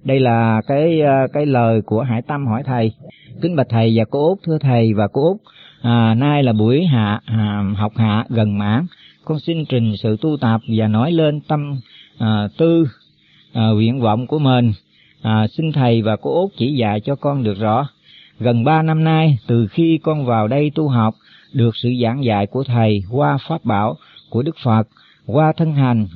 Đây là cái lời của Hải Tâm hỏi thầy. Kính bạch thầy và cô Út, thưa thầy và cô Út, nay là buổi học hạ gần mãn, con xin trình sự tu tập và nói lên tâm tư nguyện vọng của mình. Xin thầy và cô Út chỉ dạy cho con được rõ. Gần 3 năm nay, từ khi con vào đây tu học, được sự giảng dạy của thầy qua pháp bảo của Đức Phật, qua thân hành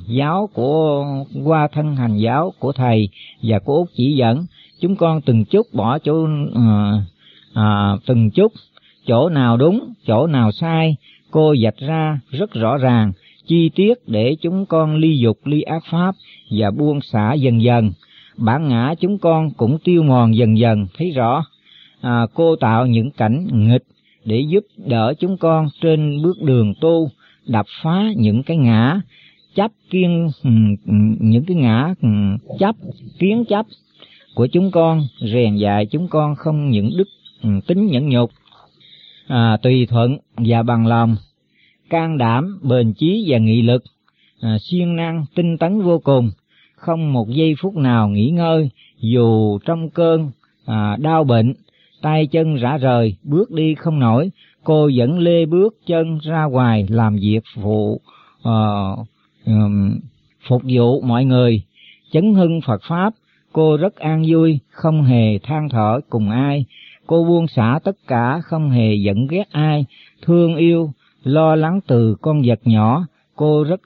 giáo của thầy và cô Út chỉ dẫn, chúng con từng chút bỏ từng chút, chỗ nào đúng, chỗ nào sai, cô vạch ra rất rõ ràng, chi tiết để chúng con ly dục ly ác pháp và buông xả dần dần. Bản ngã chúng con cũng tiêu mòn dần dần, thấy rõ. Cô tạo những cảnh nghịch để giúp đỡ chúng con trên bước đường tu, đập phá những cái ngã chấp những cái ngã chấp kiến chấp của chúng con, rèn dạy chúng con không những đức tính nhẫn nhục, tùy thuận và bằng lòng, can đảm, bền chí và nghị lực, siêng năng, tinh tấn vô cùng, không một giây phút nào nghỉ ngơi, dù trong cơn đau bệnh, tay chân rã rời, bước đi không nổi, cô vẫn lê bước chân ra ngoài làm việc phục vụ mọi người, chấn hưng Phật Pháp. Cô rất an vui, không hề than thở cùng ai. Cô buông xả tất cả, không hề giận ghét ai, thương yêu, lo lắng từ con vật nhỏ. Cô rất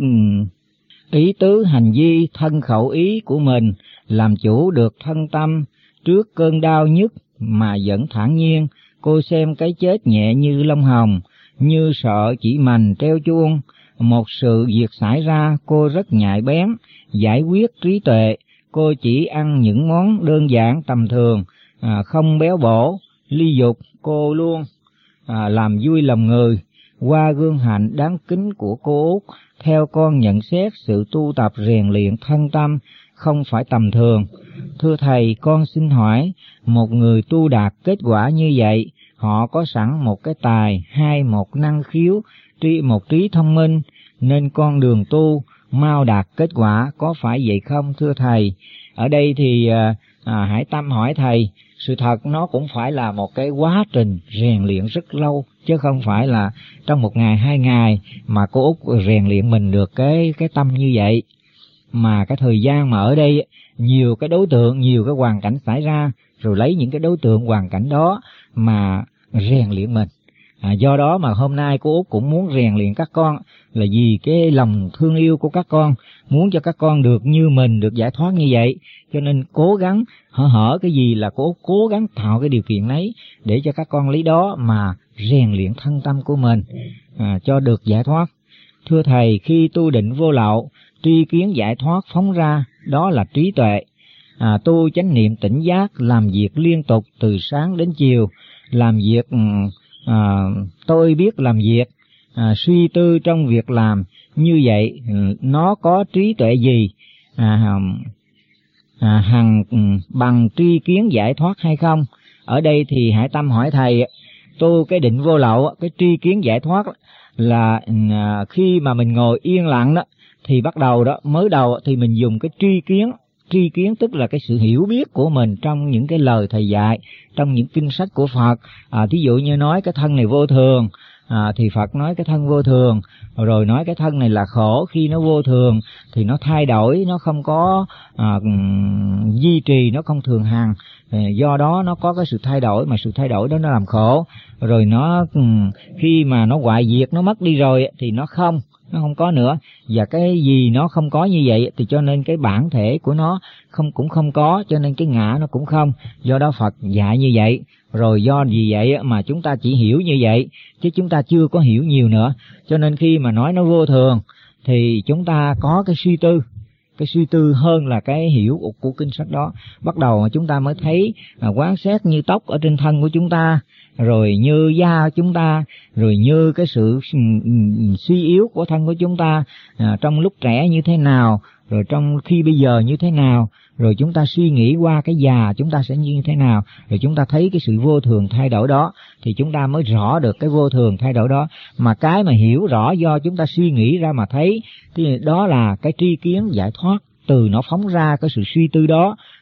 ý tứ hành vi thân khẩu ý của mình, làm chủ được thân tâm trước cơn đau nhức mà vẫn thản nhiên. Cô xem cái chết nhẹ như lông hồng, như sợ chỉ mành treo chuông. Một sự việc xảy ra, cô rất nhạy bén, giải quyết trí tuệ. Cô chỉ ăn những món đơn giản tầm thường, không béo bổ, ly dục. Cô luôn làm vui lòng người. Qua gương hạnh đáng kính của cô Út, theo con nhận xét sự tu tập rèn luyện thân tâm không phải tầm thường. Thưa thầy, con xin hỏi, một người tu đạt kết quả như vậy, họ có sẵn một cái tài, hay một năng khiếu, một trí thông minh, nên con đường tu mau đạt kết quả, có phải vậy không thưa thầy? Ở đây thì Hải Tâm hỏi thầy, sự thật nó cũng phải là một cái quá trình rèn luyện rất lâu, chứ không phải là trong 1 ngày 2 ngày mà cô Út rèn luyện mình được cái tâm như vậy. Mà cái thời gian mà ở đây nhiều cái đối tượng, nhiều cái hoàn cảnh xảy ra, rồi lấy những cái đối tượng hoàn cảnh đó mà rèn luyện mình. Do đó mà hôm nay cô Út cũng muốn rèn luyện các con, là vì cái lòng thương yêu của các con, muốn cho các con được như mình, được giải thoát như vậy, cho nên cố gắng hở cái gì là cô Út cố gắng tạo cái điều kiện ấy để cho các con lấy đó mà rèn luyện thân tâm của mình cho được giải thoát. Thưa thầy, khi tu định vô lậu, tri kiến giải thoát phóng ra, đó là trí tuệ. Tu chánh niệm tỉnh giác, làm việc liên tục từ sáng đến chiều, làm việc tôi biết làm việc, suy tư trong việc làm, như vậy nó có trí tuệ gì hằng bằng tri kiến giải thoát hay không? Ở đây thì Hải Tâm hỏi thầy, tu cái định vô lậu, cái tri kiến giải thoát là khi mà mình ngồi yên lặng đó, thì bắt đầu đó, mới đầu thì mình dùng cái tri kiến tức là cái sự hiểu biết của mình trong những cái lời thầy dạy, trong những kinh sách của Phật. Thí dụ như nói cái thân này vô thường, thì Phật nói cái thân vô thường, rồi nói cái thân này là khổ, khi nó vô thường thì nó thay đổi, nó không có duy trì, nó không thường hằng, do đó nó có cái sự thay đổi, mà sự thay đổi đó nó làm khổ. Rồi nó khi mà nó hoại diệt, nó mất đi rồi thì nó không có nữa, và cái gì nó không có như vậy thì cho nên cái bản thể của nó cũng không có, cho nên cái ngã nó cũng không. Do đó Phật dạy như vậy. Rồi do vì vậy mà chúng ta chỉ hiểu như vậy, chứ chúng ta chưa có hiểu nhiều nữa. Cho nên khi mà nói nó vô thường thì chúng ta có cái suy tư hơn là cái hiểu của kinh sách đó. Bắt đầu mà chúng ta mới thấy quán xét như tóc ở trên thân của chúng ta, rồi như da chúng ta, rồi như cái sự suy yếu của thân của chúng ta trong lúc trẻ như thế nào, rồi trong khi bây giờ như thế nào, rồi chúng ta suy nghĩ qua cái già chúng ta sẽ như thế nào, rồi chúng ta thấy cái sự vô thường thay đổi đó, thì chúng ta mới rõ được cái vô thường thay đổi đó. Mà cái mà hiểu rõ do chúng ta suy nghĩ ra mà thấy, thì đó là cái tri kiến giải thoát, từ nó phóng ra cái sự suy tư đó,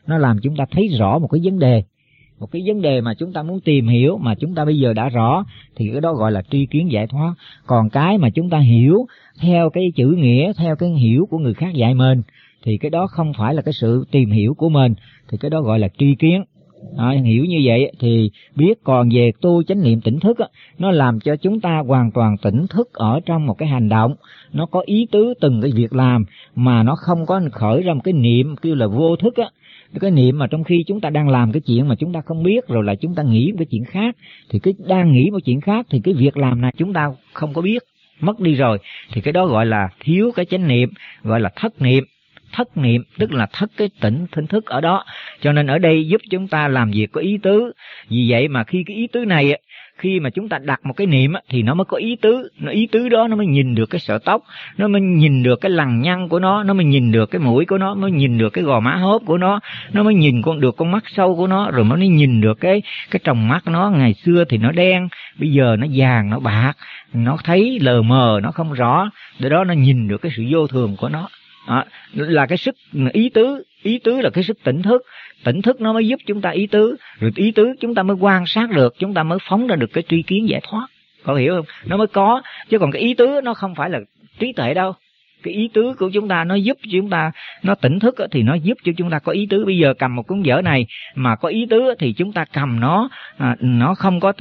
nó làm chúng ta thấy rõ một cái vấn đề mà chúng ta muốn tìm hiểu, mà chúng ta bây giờ đã rõ, thì cái đó gọi là tri kiến giải thoát. Còn cái mà chúng ta hiểu theo cái chữ nghĩa, theo cái hiểu của người khác dạy mình, thì cái đó không phải là cái sự tìm hiểu của mình, thì cái đó gọi là tri kiến. Hiểu như vậy thì biết. Còn về tu chánh niệm tỉnh thức nó làm cho chúng ta hoàn toàn tỉnh thức ở trong một cái hành động, nó có ý tứ từng cái việc làm, mà nó không có khởi ra một cái niệm kêu là vô thức cái niệm mà trong khi chúng ta đang làm cái chuyện mà chúng ta không biết, rồi là chúng ta nghĩ một cái chuyện khác, thì cái đang nghĩ một chuyện khác, thì cái việc làm này chúng ta không có biết, mất đi rồi, thì cái đó gọi là thiếu cái chánh niệm, gọi là thất niệm. Thất niệm tức là thất cái tỉnh thức ở đó. Cho nên ở đây giúp chúng ta làm việc có ý tứ. Vì vậy mà khi cái ý tứ này, khi mà chúng ta đặt một cái niệm thì nó mới có ý tứ. Ý tứ đó nó mới nhìn được cái sợi tóc, nó mới nhìn được cái lằn nhăn của nó mới nhìn được cái mũi của nó mới nhìn được cái gò má hốp của nó mới nhìn được con mắt sâu của nó, rồi mới nhìn được cái tròng mắt nó. Ngày xưa thì nó đen, bây giờ nó vàng, nó bạc, nó thấy lờ mờ, nó không rõ. Để đó nó nhìn được cái sự vô thường của nó. Là cái sức ý tứ là cái sức tỉnh thức nó mới giúp chúng ta ý tứ, rồi ý tứ chúng ta mới quan sát được, chúng ta mới phóng ra được cái tri kiến giải thoát. Có hiểu không? Nó mới có, chứ còn cái ý tứ nó không phải là trí tuệ đâu. Cái ý tứ của chúng ta nó giúp chúng ta, nó tỉnh thức thì nó giúp cho chúng ta có ý tứ. Bây giờ cầm một cuốn vở này mà có ý tứ thì chúng ta cầm nó không có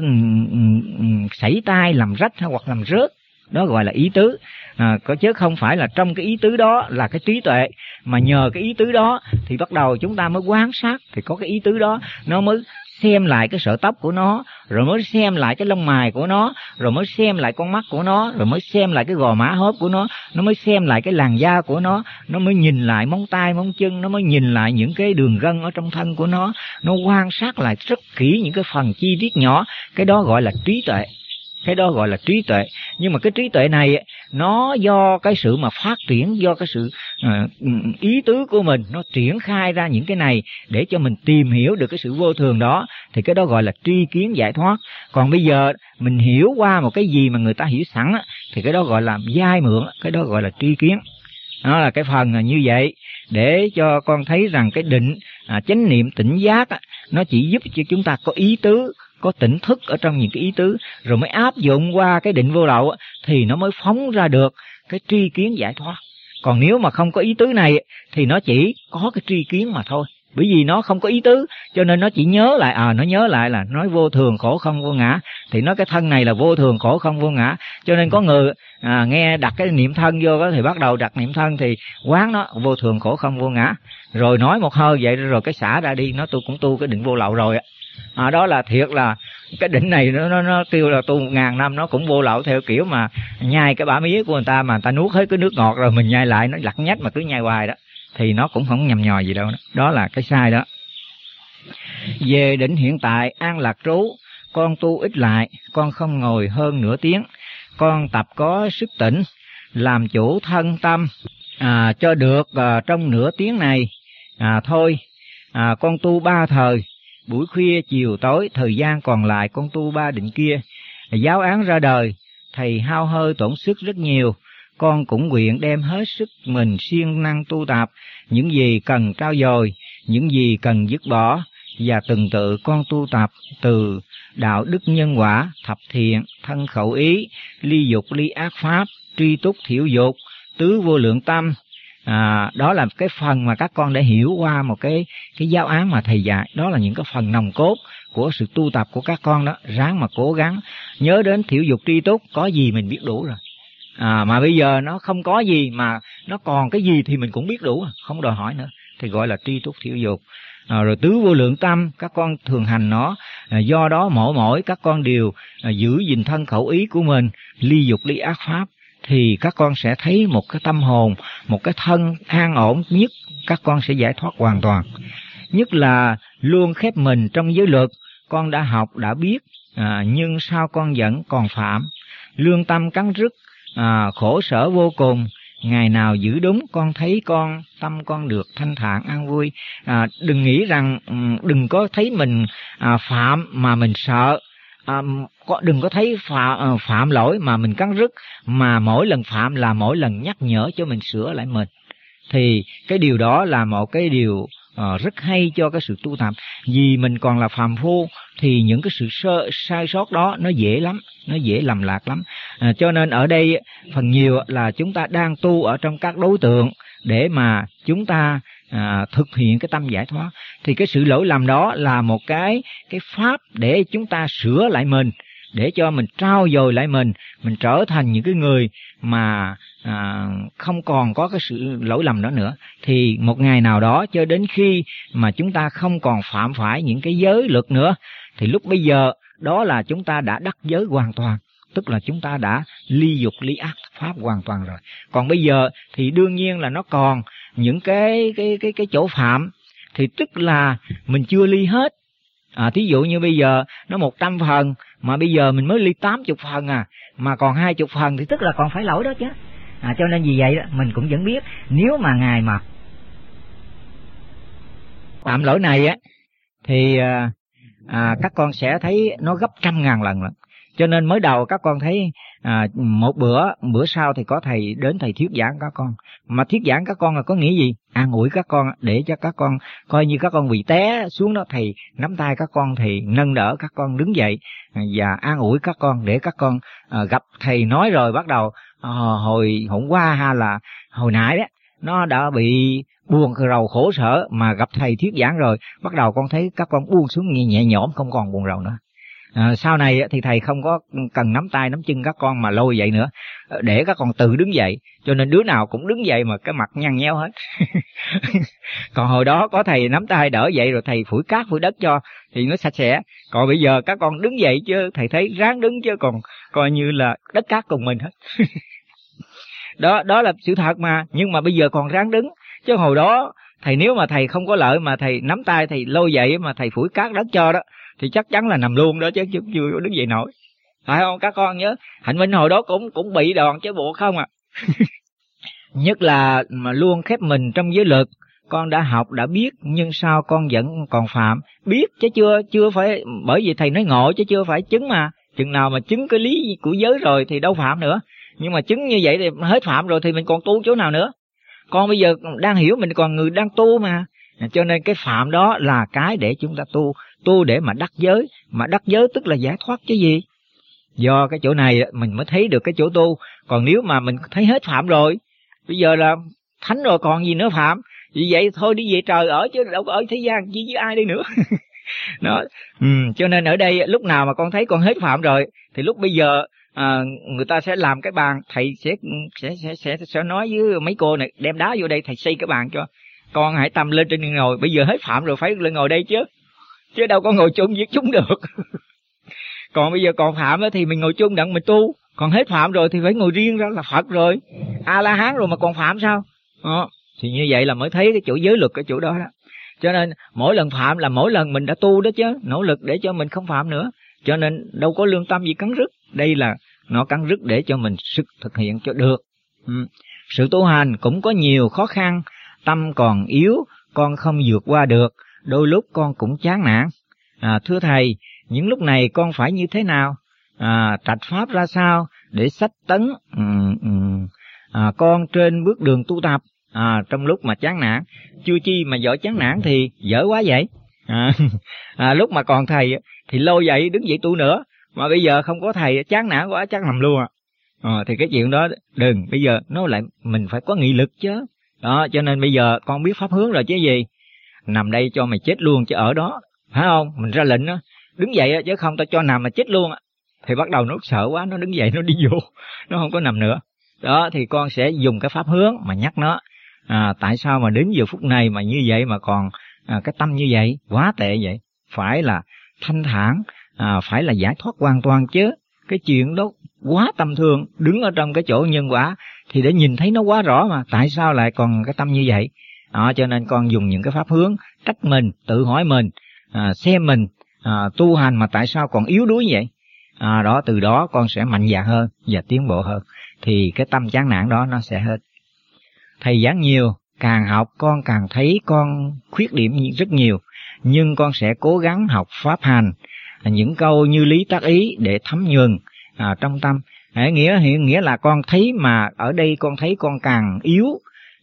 sảy tay làm rách hay hoặc làm rớt, đó gọi là ý tứ. Chứ không phải là trong cái ý tứ đó là cái trí tuệ, mà nhờ cái ý tứ đó thì bắt đầu chúng ta mới quan sát, thì có cái ý tứ đó nó mới xem lại cái sợi tóc của nó, rồi mới xem lại cái lông mày của nó, rồi mới xem lại con mắt của nó, rồi mới xem lại cái gò má hốp của nó mới xem lại cái làn da của nó mới nhìn lại móng tay móng chân, nó mới nhìn lại những cái đường gân ở trong thân của nó quan sát lại rất kỹ những cái phần chi tiết nhỏ. Cái đó gọi là trí tuệ. Cái đó gọi là trí tuệ. Nhưng mà cái trí tuệ này nó do cái sự mà phát triển, do cái sự ý tứ của mình nó triển khai ra những cái này để cho mình tìm hiểu được cái sự vô thường đó, thì cái đó gọi là tri kiến giải thoát. Còn bây giờ mình hiểu qua một cái gì mà người ta hiểu sẵn thì cái đó gọi là vay mượn, cái đó gọi là tri kiến. Đó là cái phần như vậy, để cho con thấy rằng cái định chánh niệm tỉnh giác nó chỉ giúp cho chúng ta có ý tứ, có tỉnh thức ở trong những cái ý tứ, rồi mới áp dụng qua cái định vô lậu thì nó mới phóng ra được cái tri kiến giải thoát. Còn nếu mà không có ý tứ này thì nó chỉ có cái tri kiến mà thôi. Bởi vì nó không có ý tứ cho nên nó chỉ nhớ lại, nó nhớ lại là nói vô thường khổ không vô ngã, thì nói cái thân này là vô thường khổ không vô ngã. Cho nên có người nghe đặt cái niệm thân vô đó, thì bắt đầu đặt niệm thân thì quán nó vô thường khổ không vô ngã, rồi nói một hơi vậy rồi cái xả ra đi, nó tôi cũng tu cái định vô lậu rồi. Đó là thiệt là cái định này nó kêu là tu 1000 năm nó cũng vô lậu, theo kiểu mà nhai cái bả mía của người ta mà người ta nuốt hết cái nước ngọt rồi mình nhai lại, nó lặt nhách mà cứ nhai hoài đó, thì nó cũng không nhầm nhò gì đâu. Đó là cái sai đó. Về định hiện tại an lạc trú, con tu ít lại, con không ngồi hơn nửa tiếng, con tập có sức tỉnh, làm chủ thân tâm cho được trong nửa tiếng này thôi. Con tu 3 thời, buổi khuya chiều tối, thời gian còn lại con tu 3 định kia. Giáo án ra đời, thầy hao hơi tổn sức rất nhiều, con cũng nguyện đem hết sức mình siêng năng tu tập, những gì cần trau dồi, những gì cần dứt bỏ, và từng tự con tu tập từ đạo đức nhân quả, thập thiện, thân khẩu ý, ly dục ly ác pháp, tri túc thiểu dục, tứ vô lượng tâm. Đó là cái phần mà các con đã hiểu qua một cái giáo án mà thầy dạy. Đó là những cái phần nòng cốt của sự tu tập của các con đó. Ráng mà cố gắng nhớ đến thiểu dục tri túc, có gì mình biết đủ rồi. Mà bây giờ nó không có gì mà nó còn cái gì thì mình cũng biết đủ, không đòi hỏi nữa, thì gọi là tri túc thiểu dục. Rồi tứ vô lượng tâm các con thường hành nó. Do đó mỗi các con đều giữ gìn thân khẩu ý của mình, ly dục ly ác pháp, thì các con sẽ thấy một cái tâm hồn, một cái thân an ổn nhất, các con sẽ giải thoát hoàn toàn. Nhất là luôn khép mình trong giới luật, con đã học đã biết, nhưng sao con vẫn còn phạm, lương tâm cắn rứt, khổ sở vô cùng. Ngày nào giữ đúng, con thấy tâm con được thanh thản an vui. Đừng nghĩ rằng, đừng có thấy mình phạm mà mình sợ, đừng có thấy phạm lỗi mà mình cắn rứt, mà mỗi lần phạm là mỗi lần nhắc nhở cho mình sửa lại mình. Thì cái điều đó là một cái điều rất hay cho cái sự tu tập. Vì mình còn là phàm phu thì những cái sự sai sót đó nó dễ lắm, nó dễ lầm lạc lắm. Cho nên ở đây phần nhiều là chúng ta đang tu ở trong các đối tượng để mà chúng ta thực hiện cái tâm giải thoát. Thì cái sự lỗi lầm đó là một cái pháp để chúng ta sửa lại mình, để cho mình trau dồi lại mình trở thành những cái người mà không còn có cái sự lỗi lầm đó nữa. Thì một ngày nào đó cho đến khi mà chúng ta không còn phạm phải những cái giới luật nữa, thì lúc bây giờ đó là chúng ta đã đắc giới hoàn toàn, tức là chúng ta đã ly dục ly ác pháp hoàn toàn rồi. Còn bây giờ thì đương nhiên là nó còn những cái chỗ phạm, thì tức là mình chưa ly hết. Thí dụ như bây giờ nó 100 phần mà bây giờ mình mới ly 80 phần mà còn 20 phần thì tức là còn phải lỗi đó chứ. Cho nên vì vậy đó, mình cũng vẫn biết nếu mà Ngài mà phạm lỗi này á thì các con sẽ thấy nó gấp 100.000 lần lận. Cho nên mới đầu các con thấy một bữa sau thì có thầy đến thầy thuyết giảng các con. Mà thuyết giảng các con là có nghĩa gì? An ủi các con để cho các con coi như các con bị té xuống đó, thầy nắm tay các con, thì nâng đỡ các con đứng dậy và an ủi các con để các con gặp thầy nói rồi bắt đầu hồi hôm qua hay là hồi nãy đó nó đã bị buồn rầu khổ sở, mà gặp thầy thuyết giảng rồi bắt đầu con thấy các con buông xuống nhẹ nhõm, không còn buồn rầu nữa. Sau này thì thầy không có cần nắm tay nắm chân các con mà lôi dậy nữa, để các con tự đứng dậy. Cho nên đứa nào cũng đứng dậy mà cái mặt nhăn nheo hết. Còn hồi đó có thầy nắm tay đỡ dậy rồi thầy phủi cát phủi đất cho thì nó sạch sẽ. Còn bây giờ các con đứng dậy chứ thầy thấy ráng đứng chứ còn coi như là đất cát cùng mình hết. Đó là sự thật mà. Nhưng mà bây giờ còn ráng đứng, chứ hồi đó thầy nếu mà thầy không có lợi mà thầy nắm tay thầy lôi dậy mà thầy phủi cát đất cho đó thì chắc chắn là nằm luôn đó chứ chưa có đứng dậy nổi. Phải không các con nhớ? Hạnh Minh hồi đó cũng bị đòn chứ bộ không à. Nhất là mà luôn khép mình trong giới luật. Con đã học đã biết nhưng sao con vẫn còn phạm? Biết chứ chưa phải, bởi vì thầy nói ngộ chứ chưa phải chứng mà. Chừng nào mà chứng cái lý của giới rồi thì đâu phạm nữa. Nhưng mà chứng như vậy thì hết phạm rồi thì mình còn tu chỗ nào nữa? Con bây giờ đang hiểu mình còn người đang tu mà. Cho nên cái phạm đó là cái để chúng ta tu để mà đắc giới. Mà đắc giới tức là giải thoát chứ gì. Do cái chỗ này mình mới thấy được cái chỗ tu. Còn nếu mà mình thấy hết phạm rồi, bây giờ là thánh rồi còn gì nữa phạm. Vì vậy thôi đi về trời ở chứ đâu có ở thế gian chi với ai đây nữa. Đó. Cho nên ở đây lúc nào mà con thấy con hết phạm rồi thì lúc bây giờ người ta sẽ làm cái bàn, thầy sẽ nói với mấy cô này đem đá vô đây thầy xây cái bàn cho. Con hãy tâm lên trên ngồi, bây giờ hết phạm rồi phải lên ngồi đây chứ đâu có ngồi chung với chúng được. Còn bây giờ còn phạm thì mình ngồi chung đặng mình tu, còn hết phạm rồi thì phải ngồi riêng ra là Phật rồi, A La Hán rồi mà còn phạm sao? Thì như vậy là mới thấy cái chỗ giới luật cái chỗ đó đó. Cho nên mỗi lần phạm là mỗi lần mình đã tu đó chứ, nỗ lực để cho mình không phạm nữa. Cho nên đâu có lương tâm gì cắn rứt. Đây là nó cắn rứt để cho mình sức thực hiện cho được. Sự tu hành cũng có nhiều khó khăn, tâm còn yếu, con không vượt qua được, đôi lúc con cũng chán nản. Thưa thầy, những lúc này con phải như thế nào? Trạch pháp ra sao để xách tấn con trên bước đường tu tập? Trong lúc mà chán nản, chưa chi mà giỏi chán nản thì dở quá vậy. Lúc mà còn thầy thì lôi dậy đứng dậy tu nữa, mà bây giờ không có thầy chán nản quá chắc nằm luôn thì cái chuyện đó đừng. Bây giờ nó lại mình phải có nghị lực chứ. Đó, cho nên bây giờ con biết pháp hướng rồi chứ gì. Nằm đây cho mày chết luôn chứ ở đó, phải không? Mình ra lệnh đó, đứng dậy chứ không tao cho nằm mà chết luôn. Thì bắt đầu nó sợ quá, nó đứng dậy nó đi vô, nó không có nằm nữa. Đó thì con sẽ dùng cái pháp hướng mà nhắc nó. Tại sao mà đến giờ phút này mà như vậy mà còn cái tâm như vậy, quá tệ vậy. Phải là thanh thản, phải là giải thoát hoàn toàn chứ. Cái chuyện đó quá tâm thương, đứng ở trong cái chỗ nhân quả thì để nhìn thấy nó quá rõ mà. Tại sao lại còn cái tâm như vậy? Cho nên con dùng những cái pháp hướng, trách mình, tự hỏi mình, xem mình tu hành mà tại sao còn yếu đuối vậy. Đó, từ đó con sẽ mạnh dạn hơn và tiến bộ hơn. Thì cái tâm chán nản đó nó sẽ hết. Thầy giảng nhiều, càng học con càng thấy con khuyết điểm rất nhiều. Nhưng con sẽ cố gắng học pháp hành, những câu như lý tác ý để thấm nhuần trong tâm. Nghĩa là con thấy mà ở đây con thấy con càng yếu,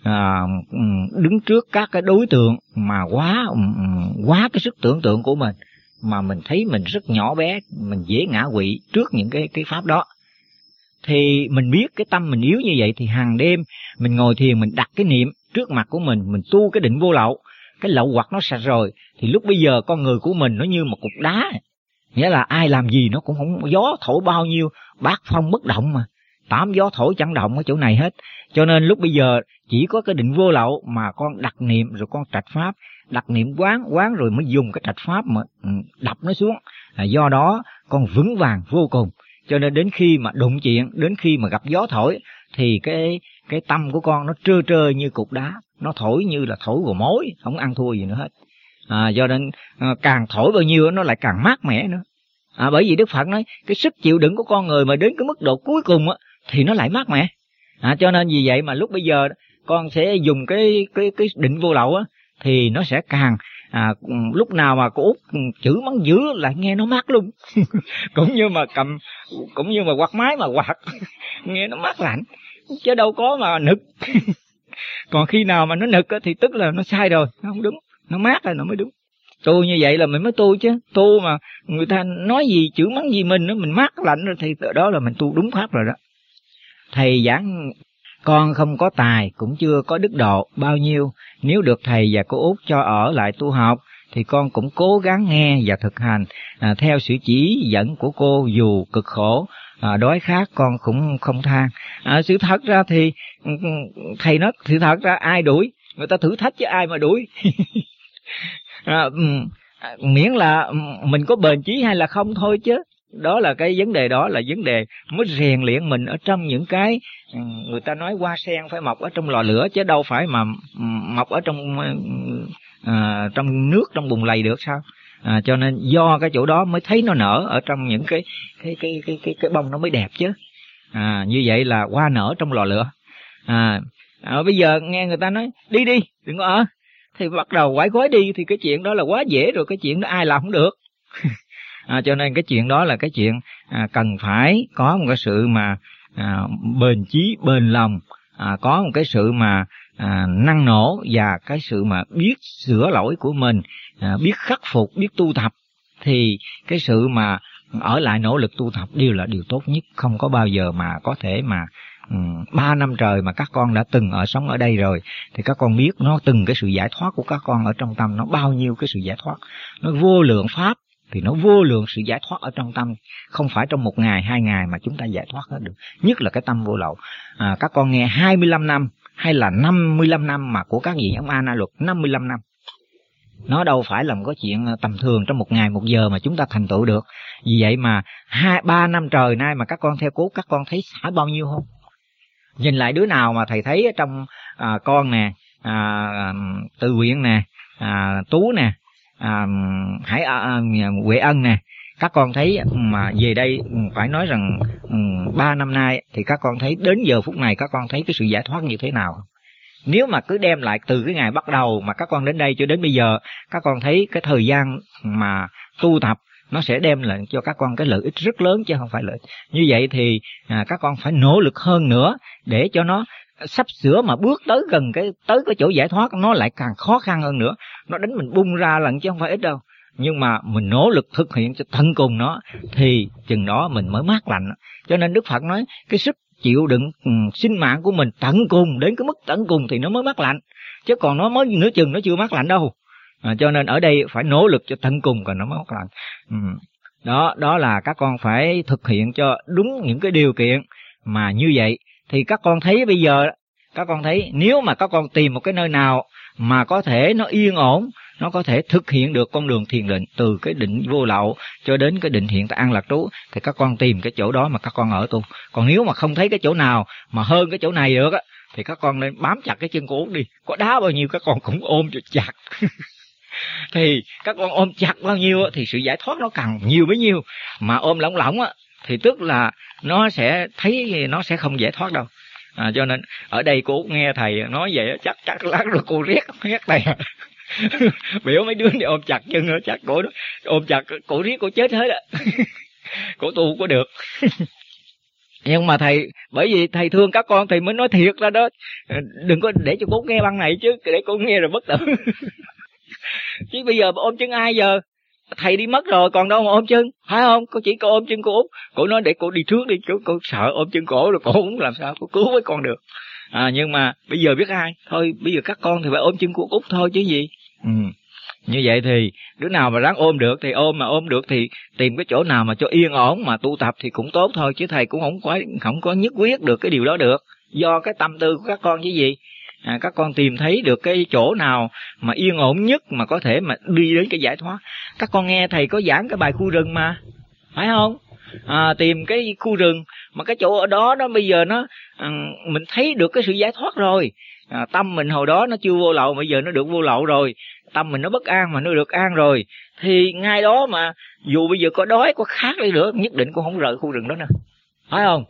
đứng trước các cái đối tượng mà quá cái sức tưởng tượng của mình, mà mình thấy mình rất nhỏ bé, mình dễ ngã quỵ trước những cái pháp đó. Thì mình biết cái tâm mình yếu như vậy, thì hàng đêm mình ngồi thiền, mình đặt cái niệm trước mặt của mình tu cái định vô lậu, cái lậu hoặc nó sạch rồi, thì lúc bây giờ con người của mình nó như một cục đá, nghĩa là ai làm gì nó cũng không, gió thổi bao nhiêu bát phong bất động, mà tám gió thổi chẳng động ở chỗ này hết. Cho nên lúc bây giờ chỉ có cái định vô lậu mà con đặt niệm, rồi con trạch pháp, đặt niệm quán rồi mới dùng cái trạch pháp mà đập nó xuống. Do đó con vững vàng vô cùng. Cho nên đến khi mà đụng chuyện, đến khi mà gặp gió thổi, thì cái tâm của con nó trơ trơ như cục đá, nó thổi như là thổi vào mối, không ăn thua gì nữa hết. Do nên càng thổi bao nhiêu nó lại càng mát mẻ nữa. Bởi vì Đức Phật nói cái sức chịu đựng của con người mà đến cái mức độ cuối cùng thì nó lại mát mẻ. Cho nên vì vậy mà lúc bây giờ con sẽ dùng cái định vô lậu thì nó sẽ càng lúc nào mà cô Út chữ mắng dữ lại nghe nó mát luôn. cũng như mà quạt máy mà quạt nghe nó mát lạnh, chứ đâu có mà nực. Còn khi nào mà nó nực thì tức là nó sai rồi, nó không đúng, nó mát là nó mới đúng. Tu như vậy là mình mới tu chứ. Tu mà người ta nói gì chữ mắng gì mình mát lạnh rồi thì đó là mình tu đúng pháp rồi đó. Thầy giảng con không có tài cũng chưa có đức độ bao nhiêu, nếu được thầy và cô Út cho ở lại tu học thì con cũng cố gắng nghe và thực hành theo sự chỉ dẫn của cô, dù cực khổ đói khát con cũng không than. Sự thật ra thì thầy nói sự thật ra ai đuổi, người ta thử thách chứ ai mà đuổi. Miễn là mình có bền chí hay là không thôi chứ. Đó là cái vấn đề, đó là vấn đề mới rèn luyện mình ở trong những cái người ta nói hoa sen phải mọc ở trong lò lửa, chứ đâu phải mà mọc ở trong nước, trong bùn lầy được sao. Cho nên do cái chỗ đó mới thấy nó nở ở trong những cái bông nó mới đẹp chứ. Như vậy là hoa nở trong lò lửa. Bây giờ nghe người ta nói đi đừng có ở, thì bắt đầu quải gói đi, thì cái chuyện đó là quá dễ rồi, cái chuyện đó ai làm không được. Cho nên cái chuyện đó là cái chuyện cần phải có một cái sự mà bền chí, bền lòng, có một cái sự mà năng nổ, và cái sự mà biết sửa lỗi của mình, biết khắc phục, biết tu tập, thì cái sự mà ở lại nỗ lực tu tập đều là điều tốt nhất. Không có bao giờ mà có thể mà 3 năm trời mà các con đã từng sống ở đây rồi, thì các con biết nó từng cái sự giải thoát của các con ở trong tâm nó bao nhiêu cái sự giải thoát. Nó vô lượng pháp thì nó vô lượng sự giải thoát ở trong tâm, không phải trong 1 ngày 2 ngày mà chúng ta giải thoát hết được. Nhất là cái tâm vô lậu. Các con nghe 25 năm hay là 55 năm mà của các vị ông A Na Luật 55 năm, nó đâu phải là một cái chuyện tầm thường trong 1 ngày 1 giờ mà chúng ta thành tựu được. Vì vậy mà 2-3 năm trời nay mà các con theo cố, các con thấy xả bao nhiêu không? Nhìn lại đứa nào mà thầy thấy ở trong con nè, Từ Quyện nè, Tú nè, Huệ Ân nè, các con thấy mà về đây phải nói rằng 3 năm nay thì các con thấy đến giờ phút này các con thấy cái sự giải thoát như thế nào? Nếu mà cứ đem lại từ cái ngày bắt đầu mà các con đến đây cho đến bây giờ, các con thấy cái thời gian mà tu tập nó sẽ đem lại cho các con cái lợi ích rất lớn chứ không phải lợi ích. Như vậy thì các con phải nỗ lực hơn nữa để cho nó sắp sửa mà bước tới gần tới cái chỗ giải thoát, nó lại càng khó khăn hơn nữa. Nó đánh mình bung ra lần chứ không phải ít đâu. Nhưng mà mình nỗ lực thực hiện cho tận cùng nó thì chừng đó mình mới mát lạnh. Cho nên Đức Phật nói cái sức chịu đựng sinh mạng của mình tận cùng, đến cái mức tận cùng thì nó mới mát lạnh, chứ còn nó mới nửa chừng nó chưa mát lạnh đâu. Cho nên ở đây phải nỗ lực cho tận cùng còn nó mới mát lạnh. Đó là các con phải thực hiện cho đúng những cái điều kiện mà như vậy. Thì các con thấy bây giờ, các con thấy nếu mà các con tìm một cái nơi nào mà có thể nó yên ổn, nó có thể thực hiện được con đường thiền định từ cái định vô lậu cho đến cái định hiện tại an lạc trú, thì các con tìm cái chỗ đó mà các con ở tu. Còn nếu mà không thấy cái chỗ nào mà hơn cái chỗ này được thì các con nên bám chặt cái chân của Út đi, có đá bao nhiêu các con cũng ôm cho chặt. Thì các con ôm chặt bao nhiêu thì sự giải thoát nó càng nhiều bấy nhiêu. Mà ôm lỏng lỏng thì tức là nó sẽ thấy nó sẽ không giải thoát đâu. Cho nên ở đây cô Út nghe thầy nói vậy chắc lát rồi cô riết thầy. Biểu mấy đứa này ôm chặt chân nữa, chắc cổ đó ôm chặt cổ riết cổ chết hết á. Cổ tu không có được. Nhưng mà thầy, bởi vì thầy thương các con thì mới nói thiệt ra đó. Đừng có để cho cô nghe băng này chứ, để cô nghe rồi bất tử. Chứ bây giờ ôm chân ai giờ? Thầy đi mất rồi còn đâu mà ôm chân, phải không? Cô chỉ cô ôm chân cô Út. Cô nói để cô đi trước đi, cô sợ ôm chân cổ rồi cô không làm sao cô cứu với con được. Nhưng mà bây giờ biết ai? Thôi bây giờ các con thì phải ôm chân cô Út thôi chứ gì. Như vậy thì đứa nào mà ráng ôm được thì ôm, mà ôm được thì tìm cái chỗ nào mà cho yên ổn mà tu tập thì cũng tốt thôi, chứ thầy cũng không có nhất quyết được cái điều đó được, do cái tâm tư của các con chứ gì. Các con tìm thấy được cái chỗ nào mà yên ổn nhất mà có thể mà đi đến cái giải thoát. Các con nghe thầy có giảng cái bài khu rừng mà, phải không? Tìm cái khu rừng mà cái chỗ ở đó bây giờ nó mình thấy được cái sự giải thoát rồi. Tâm mình hồi đó nó chưa vô lậu, bây giờ nó được vô lậu rồi. Tâm mình nó bất an mà nó được an rồi, thì ngay đó mà dù bây giờ có đói có khát đi nữa, nhất định cũng không rời khu rừng đó nữa, phải không?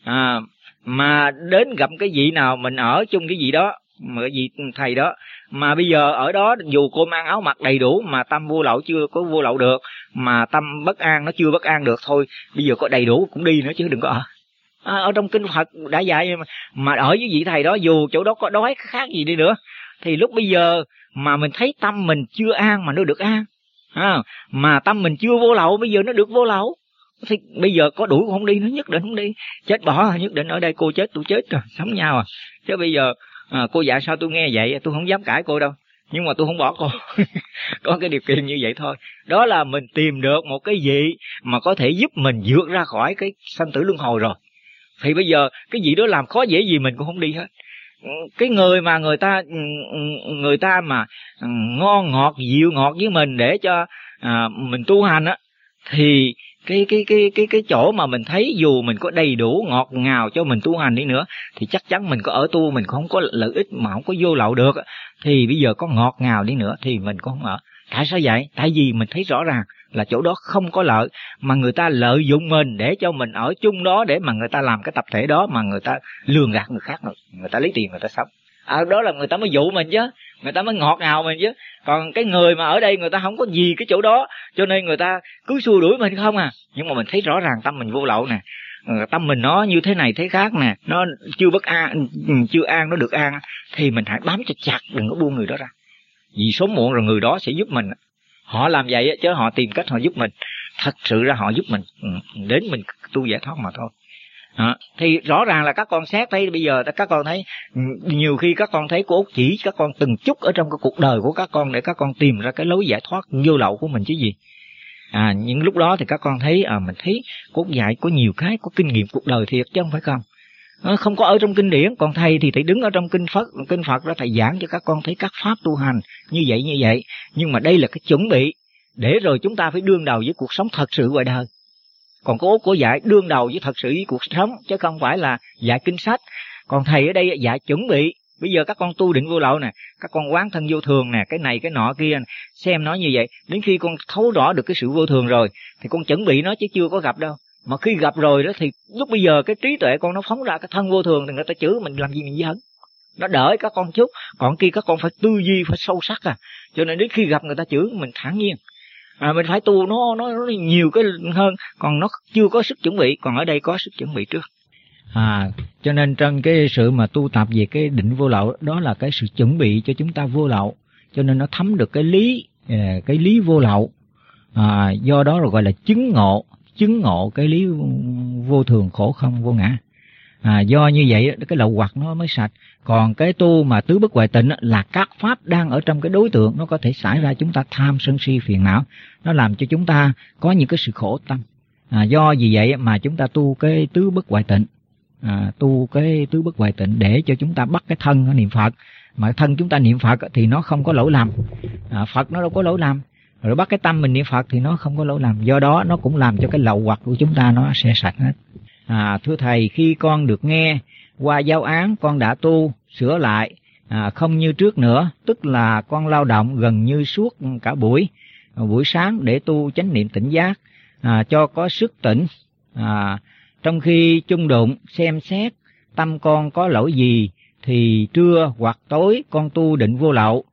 Mà đến gặp cái vị nào mình ở chung cái vị đó, mà cái vị thầy đó, mà bây giờ ở đó dù cơm ăn áo mặc đầy đủ mà tâm vô lậu chưa có vô lậu được, mà tâm bất an nó chưa bất an được, thôi bây giờ có đầy đủ cũng đi nữa chứ đừng có ở. Ở trong kinh Phật đã dạy mà ở với vị thầy đó, dù chỗ đó có đói khác gì đi nữa, thì lúc bây giờ mà mình thấy tâm mình chưa an mà nó được an, mà tâm mình chưa vô lậu bây giờ nó được vô lậu, thì bây giờ có đuổi cũng không đi, nó nhất định không đi. Chết bỏ nhất định ở đây, cô chết tôi chết rồi, sống nhau chứ bây giờ cô dạy sao tôi nghe vậy, tôi không dám cãi cô đâu, nhưng mà tôi không bỏ cô. Có cái điều kiện như vậy thôi. Đó là mình tìm được một cái gì mà có thể giúp mình vượt ra khỏi cái sanh tử luân hồi rồi, thì bây giờ cái gì đó làm khó dễ gì mình cũng không đi hết. Cái người mà người ta mà ngon ngọt dịu ngọt với mình để cho mình tu hành á, thì cái chỗ mà mình thấy dù mình có đầy đủ ngọt ngào cho mình tu hành đi nữa, thì chắc chắn mình có ở tu mình cũng không có lợi ích mà không có vô lậu được. Thì bây giờ có ngọt ngào đi nữa thì mình cũng không ở. Tại sao vậy? Tại vì mình thấy rõ ràng là chỗ đó không có lợi, mà người ta lợi dụng mình để cho mình ở chung đó, để mà người ta làm cái tập thể đó mà người ta lường gạt người khác, người ta lấy tiền người ta sống. Đó là người ta mới dụ mình chứ, người ta mới ngọt ngào mình chứ. Còn cái người mà ở đây người ta không có gì cái chỗ đó, cho nên người ta cứ xua đuổi mình không Nhưng mà mình thấy rõ ràng tâm mình vô lậu nè, tâm mình nó như thế này thế khác nè, nó chưa bất an, chưa an nó được an, thì mình hãy bám cho chặt, đừng có buông người đó ra. Vì sớm muộn rồi người đó sẽ giúp mình. Họ làm vậy chứ họ tìm cách họ giúp mình, thật sự ra họ giúp mình đến mình tu giải thoát mà thôi. Thì rõ ràng là các con xét thấy bây giờ các con thấy nhiều khi các con thấy cô Út chỉ các con từng chút ở trong cái cuộc đời của các con để các con tìm ra cái lối giải thoát vô lậu của mình chứ gì. Những lúc đó thì các con thấy mình thấy cô Út dạy có nhiều cái có kinh nghiệm cuộc đời thiệt chứ không phải không. Không có ở trong kinh điển, còn thầy thì thầy đứng ở trong kinh Phật đó, thầy giảng cho các con thấy các pháp tu hành như vậy. Nhưng mà đây là cái chuẩn bị để rồi chúng ta phải đương đầu với cuộc sống thật sự ngoài đời. Còn cô Út của dạy đương đầu với thật sự với cuộc sống, chứ không phải là dạy kinh sách. Còn thầy ở đây dạy chuẩn bị. Bây giờ các con tu định vô lậu nè, các con quán thân vô thường nè, cái này cái nọ kia, xem nó như vậy. Đến khi con thấu rõ được cái sự vô thường rồi thì con chuẩn bị nó chứ chưa có gặp đâu. Mà khi gặp rồi đó thì lúc bây giờ cái trí tuệ con nó phóng ra cái thân vô thường thì người ta chửi mình làm gì mình giận. Nó đỡ các con chút, còn kia các con phải tư duy phải sâu sắc cho nên đến khi gặp người ta chửi mình thản nhiên. Mình phải tu nó nhiều cái hơn, còn nó chưa có sức chuẩn bị, còn ở đây có sức chuẩn bị trước. Cho nên trong cái sự mà tu tập về cái định vô lậu đó là cái sự chuẩn bị cho chúng ta vô lậu, cho nên nó thấm được cái lý vô lậu. Do đó rồi gọi là chứng ngộ cái lý vô thường khổ không vô ngã. Do như vậy cái lậu hoặc nó mới sạch. Còn cái tu mà tứ bất hoại tịnh là các pháp đang ở trong cái đối tượng, nó có thể xảy ra chúng ta tham sân si phiền não, nó làm cho chúng ta có những cái sự khổ tâm. Do vì vậy mà chúng ta tu cái tứ bất hoại tịnh, tu cái tứ bất hoại tịnh để cho chúng ta bắt cái thân nó niệm Phật, mà thân chúng ta niệm Phật thì nó không có lỗi lầm. Phật nó đâu có lỗi lầm, rồi bắt cái tâm mình niệm Phật thì nó không có lỗi lầm. Do đó nó cũng làm cho cái lậu hoặc của chúng ta nó sẽ sạch hết. Thưa thầy, khi con được nghe qua giáo án, con đã tu sửa lại, không như trước nữa, tức là con lao động gần như suốt cả buổi sáng để tu chánh niệm tỉnh giác, cho có sức tỉnh. Trong khi chung đụng xem xét tâm con có lỗi gì thì trưa hoặc tối con tu định vô lậu.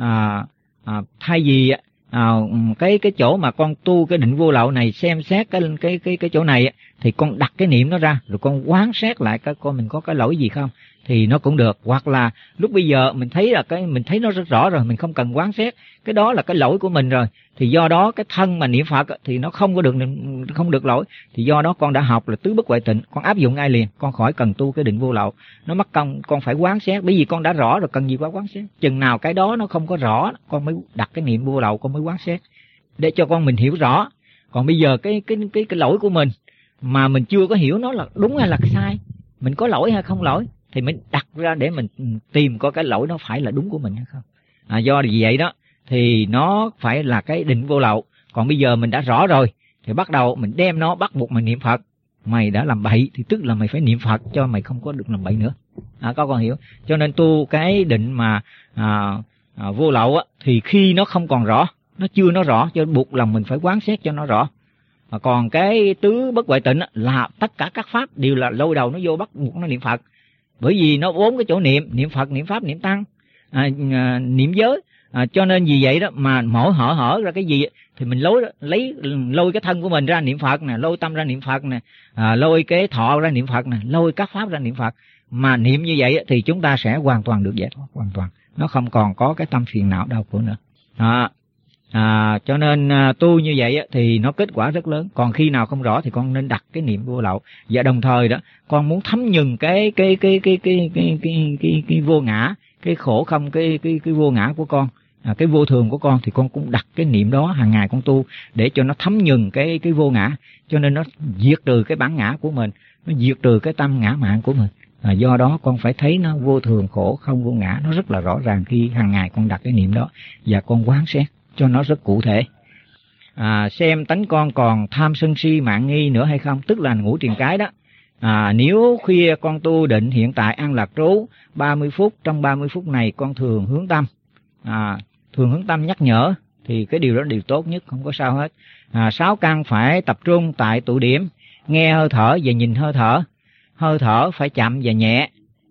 Thay vì cái chỗ mà con tu cái định vô lậu này xem xét cái chỗ này thì con đặt cái niệm nó ra, rồi con quán xét lại coi mình có cái lỗi gì không thì nó cũng được. Hoặc là lúc bây giờ mình thấy là mình thấy nó rất rõ rồi, mình không cần quán xét, cái đó là cái lỗi của mình rồi, thì do đó cái thân mà niệm Phật thì nó không được lỗi, thì do đó con đã học là tứ bất huệ tịnh, con áp dụng ngay liền, con khỏi cần tu cái định vô lậu. Nó mất công con phải quán xét, bởi vì con đã rõ rồi, cần gì quá quán xét. Chừng nào cái đó nó không có rõ, con mới đặt cái niệm vô lậu, con mới quán xét để cho con mình hiểu rõ. Còn bây giờ cái lỗi của mình mà mình chưa có hiểu nó là đúng hay là sai, mình có lỗi hay không lỗi, thì mình đặt ra để mình tìm coi cái lỗi nó phải là đúng của mình hay không. Do vì vậy đó thì nó phải là cái định vô lậu. Còn bây giờ mình đã rõ rồi thì bắt đầu mình đem nó bắt buộc mình niệm Phật. Mày đã làm bậy thì tức là mày phải niệm Phật cho mày không có được làm bậy nữa. Các con hiểu. Cho nên tu cái định mà vô lậu thì khi nó không còn rõ, nó chưa nó rõ, cho nên buộc lòng mình phải quán xét cho nó rõ. Còn cái tứ bất huệ tịnh là tất cả các pháp đều là lôi đầu nó vô bắt buộc nó niệm Phật. Bởi vì nó 4 cái chỗ niệm Phật, niệm Pháp, niệm Tăng, niệm giới. Cho nên vì vậy đó mà mỗi hở ra cái gì thì mình lôi cái thân của mình ra niệm Phật nè, lôi tâm ra niệm Phật nè, lôi cái thọ ra niệm Phật nè, lôi các pháp ra niệm Phật. Mà niệm như vậy thì chúng ta sẽ hoàn toàn được giải thoát, hoàn toàn. Nó không còn có cái tâm phiền não đau khổ nữa. Cho nên tu như vậy thì nó kết quả rất lớn. Còn khi nào không rõ thì con nên đặt cái niệm vô lậu. Và đồng thời đó con muốn thấm nhuần cái vô ngã, cái khổ không, cái vô ngã của con, cái vô thường của con, thì con cũng đặt cái niệm đó hàng ngày con tu để cho nó thấm nhuần cái vô ngã. Cho nên nó diệt trừ cái bản ngã của mình, nó diệt trừ cái tâm ngã mạn của mình. Do đó con phải thấy nó vô thường, khổ không, vô ngã, nó rất là rõ ràng khi hàng ngày con đặt cái niệm đó và con quán xét cho nó rất cụ thể. Xem tánh con còn tham sân si mạn nghi nữa hay không, tức là ngũ triền cái đó. Nếu khuya con tu định hiện tại an lạc trú 30 phút, trong 30 phút này con thường hướng tâm nhắc nhở thì cái điều đó điều tốt nhất, không có sao hết. 6 căn phải tập trung tại tụ điểm, nghe hơi thở và nhìn hơi thở. Hơi thở phải chậm và nhẹ.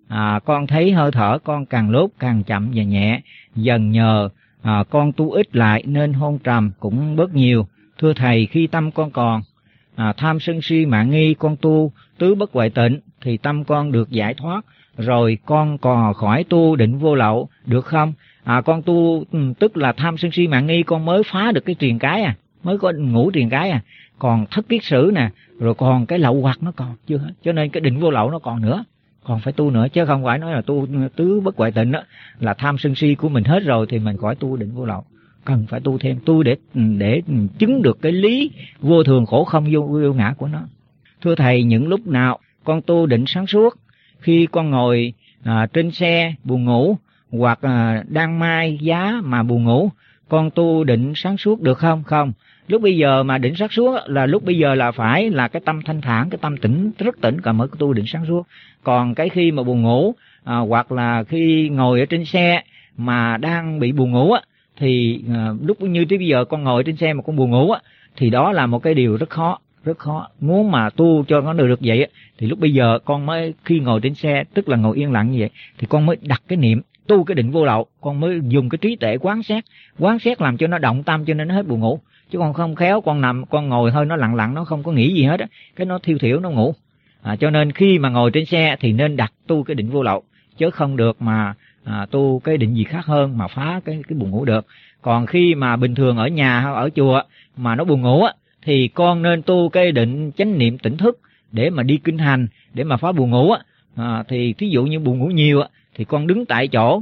Con thấy hơi thở con càng lúc càng chậm và nhẹ, dần nhờ con tu ít lại nên hôn trầm cũng bớt nhiều. Thưa thầy, khi tâm con còn tham sân si mạn nghi, con tu tứ bất huệ tịnh thì tâm con được giải thoát, rồi con còn khỏi tu định vô lậu được không? Con tu tức là tham sân si mạn nghi, con mới phá được cái triền cái mới có ngũ triền cái còn thất kiết sử nè, rồi còn cái lậu hoặc nó còn chưa hết. Cho nên cái định vô lậu nó còn nữa, còn phải tu nữa, chứ không phải nói là tu tứ bất huệ tịnh đó là tham sân si của mình hết rồi thì mình khỏi tu định vô lậu. Cần phải tu thêm, tu để chứng được cái lý vô thường khổ không vô ngã của nó. Thưa thầy, những lúc nào con tu định sáng suốt? Khi con ngồi trên xe buồn ngủ, hoặc đang mai giá mà buồn ngủ, con tu định sáng suốt được không? Không. Lúc bây giờ mà định sáng suốt là lúc bây giờ là phải là cái tâm thanh thản, cái tâm tỉnh, rất tỉnh cả mới tu định sáng suốt. Còn cái khi mà buồn ngủ hoặc là khi ngồi ở trên xe mà đang bị buồn ngủ thì lúc như thế bây giờ con ngồi trên xe mà con buồn ngủ thì đó là một cái điều rất khó, rất khó. Muốn mà tu cho nó được vậy thì lúc bây giờ con mới khi ngồi trên xe, tức là ngồi yên lặng như vậy, thì con mới đặt cái niệm tu cái định vô lậu, con mới dùng cái trí tuệ quán xét làm cho nó động tâm, cho nên nó hết buồn ngủ. Chứ con không khéo con nằm con ngồi hơi nó lặng nó không có nghĩ gì hết cái nó thiểu nó ngủ. Cho nên khi mà ngồi trên xe thì nên đặt tu cái định vô lậu, chứ không được mà tu cái định gì khác hơn mà phá cái buồn ngủ được. Còn khi mà bình thường ở nhà hay ở chùa mà nó buồn ngủ thì con nên tu cái định chánh niệm tỉnh thức để mà đi kinh hành, để mà phá buồn ngủ thì thí dụ như buồn ngủ nhiều thì con đứng tại chỗ,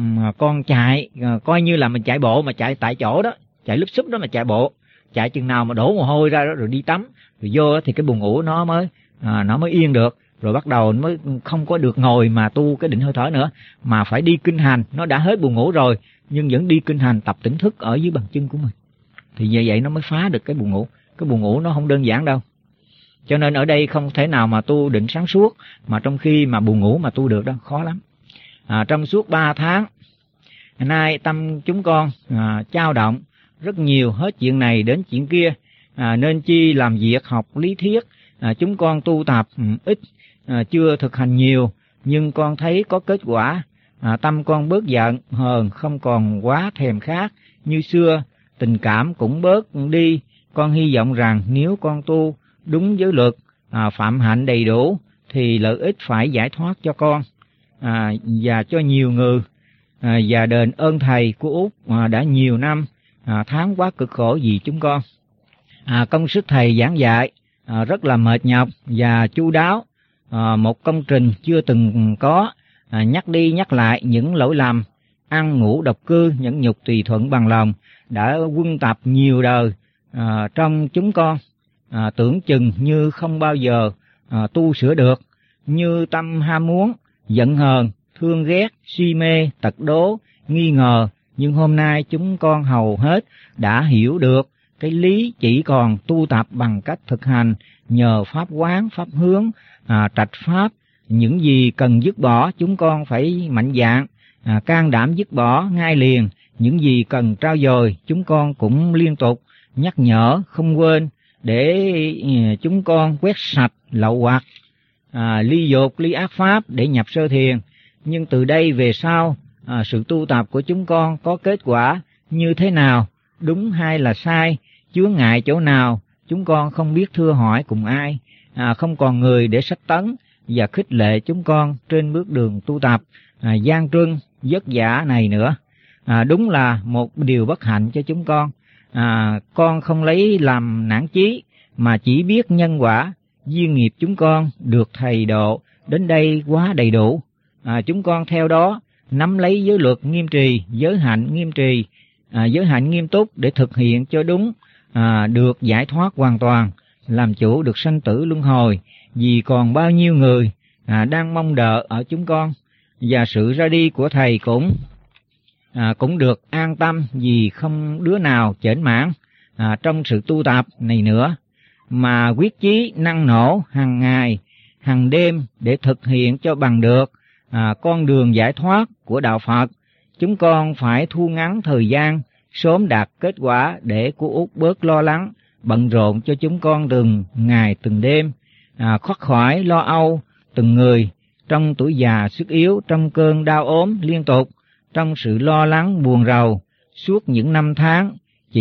con chạy, coi như là mình chạy bộ mà chạy tại chỗ đó, chạy lúp xúp đó mà chạy bộ, chạy chừng nào mà đổ mồ hôi ra đó rồi đi tắm rồi vô thì cái buồn ngủ nó mới yên được, rồi bắt đầu nó mới không có được ngồi mà tu cái định hơi thở nữa, mà phải đi kinh hành. Nó đã hết buồn ngủ rồi nhưng vẫn đi kinh hành tập tỉnh thức ở dưới bàn chân của mình, thì như vậy nó mới phá được cái buồn ngủ. Cái buồn ngủ nó không đơn giản đâu. Cho nên ở đây không thể nào mà tu định sáng suốt mà trong khi mà buồn ngủ mà tu được đâu, khó lắm. Trong suốt 3 tháng nay tâm chúng con chao động rất nhiều, hết chuyện này đến chuyện kia, nên chi làm việc học lý thuyết. Chúng con tu tập ít, chưa thực hành nhiều, nhưng con thấy có kết quả. Tâm con bớt giận hờn, không còn quá thèm khát như xưa, tình cảm cũng bớt đi. Con hy vọng rằng nếu con tu đúng giới luật phạm hạnh đầy đủ thì lợi ích phải giải thoát cho con và cho nhiều người, và đền ơn thầy của Út đã nhiều năm tháng quá cực khổ vì chúng con. Công sức thầy giảng dạy rất là mệt nhọc và chu đáo, một công trình chưa từng có, nhắc đi nhắc lại những lỗi lầm ăn ngủ độc cư, nhẫn nhục tùy thuận bằng lòng đã quân tập nhiều đời trong chúng con, tưởng chừng như không bao giờ tu sửa được, như tâm ham muốn, giận hờn, thương ghét, si mê, tật đố, nghi ngờ. Nhưng hôm nay chúng con hầu hết đã hiểu được cái lý, chỉ còn tu tập bằng cách thực hành nhờ pháp quán, pháp hướng, trạch pháp. Những gì cần dứt bỏ chúng con phải mạnh dạn, can đảm dứt bỏ ngay liền. Những gì cần trao dồi chúng con cũng liên tục nhắc nhở không quên, để chúng con quét sạch lậu hoặc, ly dục, ly ác pháp để nhập sơ thiền. Nhưng từ đây về sau, sự tu tập của chúng con có kết quả như thế nào, đúng hay là sai, chướng ngại chỗ nào, chúng con không biết thưa hỏi cùng ai, không còn người để sách tấn và khích lệ chúng con trên bước đường tu tập gian truân vất vả này nữa. Đúng là một điều bất hạnh cho chúng con. Con không lấy làm nản chí, mà chỉ biết nhân quả duyên nghiệp chúng con được thầy độ đến đây quá đầy đủ. Chúng con theo đó nắm lấy giới luật nghiêm trì, giới hạnh nghiêm trì, giới hạnh nghiêm túc để thực hiện cho đúng, được giải thoát hoàn toàn, làm chủ được sanh tử luân hồi. Vì còn bao nhiêu người đang mong đợi ở chúng con, và sự ra đi của thầy cũng được an tâm, vì không đứa nào chểnh mãn trong sự tu tập này nữa, mà quyết chí năng nổ hàng ngày hàng đêm để thực hiện cho bằng được con đường giải thoát của đạo Phật. Chúng con phải thu ngắn thời gian sớm đạt kết quả để cô Út bớt lo lắng bận rộn cho chúng con từng ngày từng đêm, thoát khỏi lo âu từng người trong tuổi già sức yếu, trong cơn đau ốm liên tục, trong sự lo lắng buồn rầu suốt những năm tháng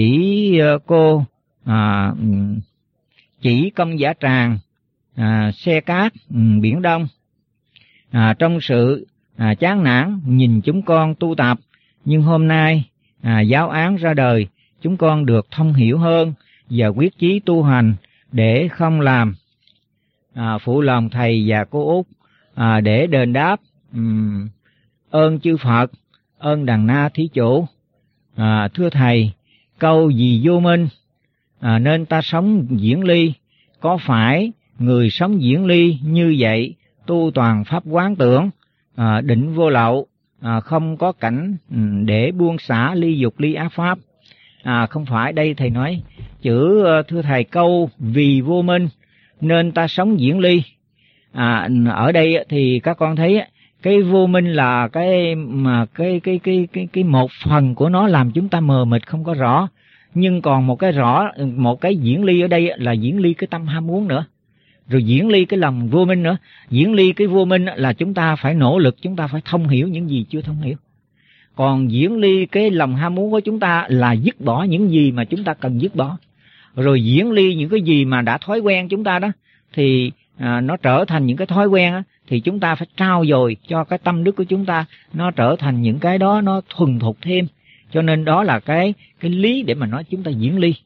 chỉ công giả tràng, xe cát biển đông. Trong sự chán nản nhìn chúng con tu tập, nhưng hôm nay giáo án ra đời, chúng con được thông hiểu hơn và quyết chí tu hành để không làm phụ lòng thầy và cô Út, để đền đáp ơn chư Phật, ơn Đàn Na Thí Chủ. Thưa thầy, câu vì vô minh nên ta sống diễn ly, có phải người sống diễn ly như vậy tu toàn pháp quán tưởng, định vô lậu, không có cảnh để buông xả ly dục ly ác pháp? Không phải. Đây thầy nói chữ, thưa thầy, câu vì vô minh nên ta sống diễn ly. Ở đây thì các con thấy cái vô minh là cái một phần của nó làm chúng ta mờ mịt không có rõ, nhưng còn một cái diễn ly ở đây là diễn ly cái tâm ham muốn nữa, rồi diễn ly cái lòng vô minh nữa. Diễn ly cái vô minh là chúng ta phải nỗ lực, chúng ta phải thông hiểu những gì chưa thông hiểu. Còn diễn ly cái lòng ham muốn của chúng ta là dứt bỏ những gì mà chúng ta cần dứt bỏ. Rồi diễn ly những cái gì mà đã thói quen chúng ta đó, thì nó trở thành những cái thói quen á, thì chúng ta phải trau dồi cho cái tâm đức của chúng ta nó trở thành những cái đó nó thuần thục thêm. Cho nên đó là cái lý để mà nói chúng ta diễn ly.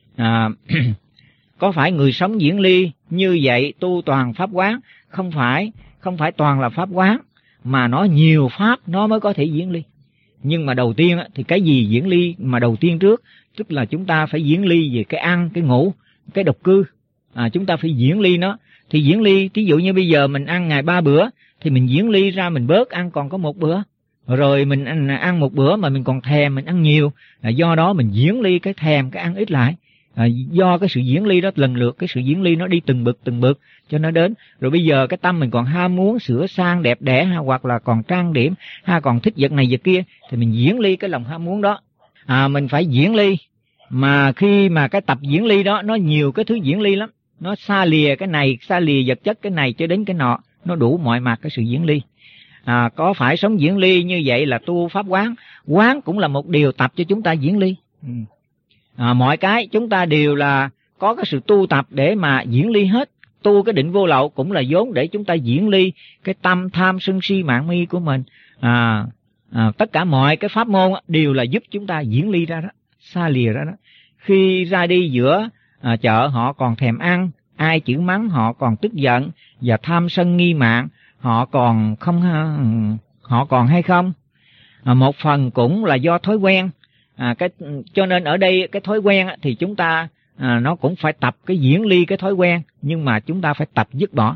Có phải người sống diễn ly như vậy tu toàn pháp quán? Không phải toàn là pháp quán, mà nó nhiều pháp nó mới có thể diễn ly. Nhưng mà đầu tiên thì cái gì diễn ly mà đầu tiên trước, tức là chúng ta phải diễn ly về cái ăn, cái ngủ, cái độc cư. Chúng ta phải diễn ly nó. Thì diễn ly, ví dụ như bây giờ mình ăn ngày 3 bữa, thì mình diễn ly ra mình bớt ăn còn có 1 bữa. Rồi mình ăn 1 bữa mà mình còn thèm, mình ăn nhiều, do đó mình diễn ly cái thèm, cái ăn ít lại. Do cái sự diễn ly đó, lần lượt cái sự diễn ly nó đi từng bực cho nó đến. Rồi bây giờ cái tâm mình còn ham muốn sửa sang đẹp đẽ, hoặc là còn trang điểm, hay còn thích vật này vật kia, thì mình diễn ly cái lòng ham muốn đó. Mình phải diễn ly. Mà khi mà cái tập diễn ly đó, nó nhiều cái thứ diễn ly lắm. Nó xa lìa cái này, xa lìa vật chất cái này cho đến cái nọ, nó đủ mọi mặt cái sự diễn ly. Có phải sống diễn ly như vậy là tu pháp quán? Quán cũng là một điều tập cho chúng ta diễn ly. Mọi cái chúng ta đều là có cái sự tu tập để mà diễn ly hết. tu cái định vô lậu cũng là vốn để chúng ta diễn ly cái tâm tham sân si mạn mi của mình. Tất cả mọi cái pháp môn đều là giúp chúng ta diễn ly ra đó, xa lìa ra đó. Khi ra đi giữa chợ họ còn thèm ăn, ai chửi mắng họ còn tức giận, và tham sân nghi mạn họ còn hay không? Một phần cũng là do thói quen. Cho nên ở đây cái thói quen thì chúng ta nó cũng phải tập cái diễn ly cái thói quen, nhưng mà chúng ta phải tập dứt bỏ.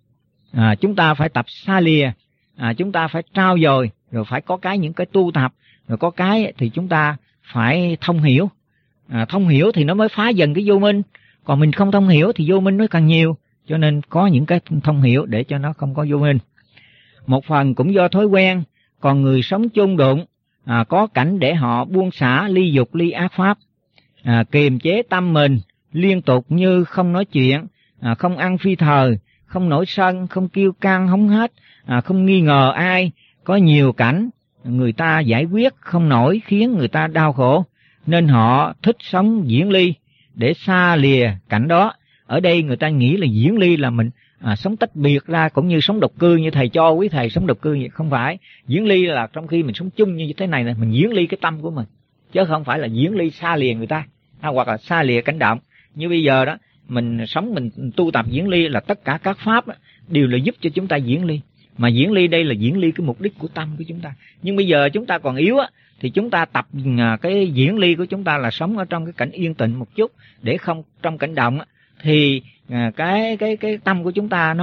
Chúng ta phải tập xa lìa, chúng ta phải trau dồi, rồi phải có những cái tu tập, rồi có cái thì chúng ta phải thông hiểu. Thông hiểu thì nó mới phá dần cái vô minh, còn mình không thông hiểu thì vô minh nó càng nhiều. Cho nên có những cái thông hiểu để cho nó không có vô minh. Một phần cũng do thói quen, còn người sống chung đụng có cảnh để họ buông xả ly dục ly ác pháp, kiềm chế tâm mình liên tục như không nói chuyện, không ăn phi thời, không nổi sân, không kiêu căng hống hách, không nghi ngờ ai. Có nhiều cảnh người ta giải quyết không nổi khiến người ta đau khổ, nên họ thích sống diễn ly để xa lìa cảnh đó. Ở đây người ta nghĩ là diễn ly là mình sống tách biệt ra, cũng như sống độc cư như thầy cho quý thầy sống độc cư vậy. Không phải. Diễn ly là trong khi mình sống chung như thế này là mình diễn ly cái tâm của mình, chứ không phải là diễn ly xa lìa người ta, hoặc là xa lìa cảnh động. Như bây giờ đó, mình sống mình tu tập diễn ly là tất cả các pháp đều là giúp cho chúng ta diễn ly. Mà diễn ly đây là diễn ly cái mục đích của tâm của chúng ta. Nhưng bây giờ chúng ta còn yếu thì chúng ta tập cái diễn ly của chúng ta là sống ở trong cái cảnh yên tĩnh một chút, để không trong cảnh động thì cái tâm của chúng ta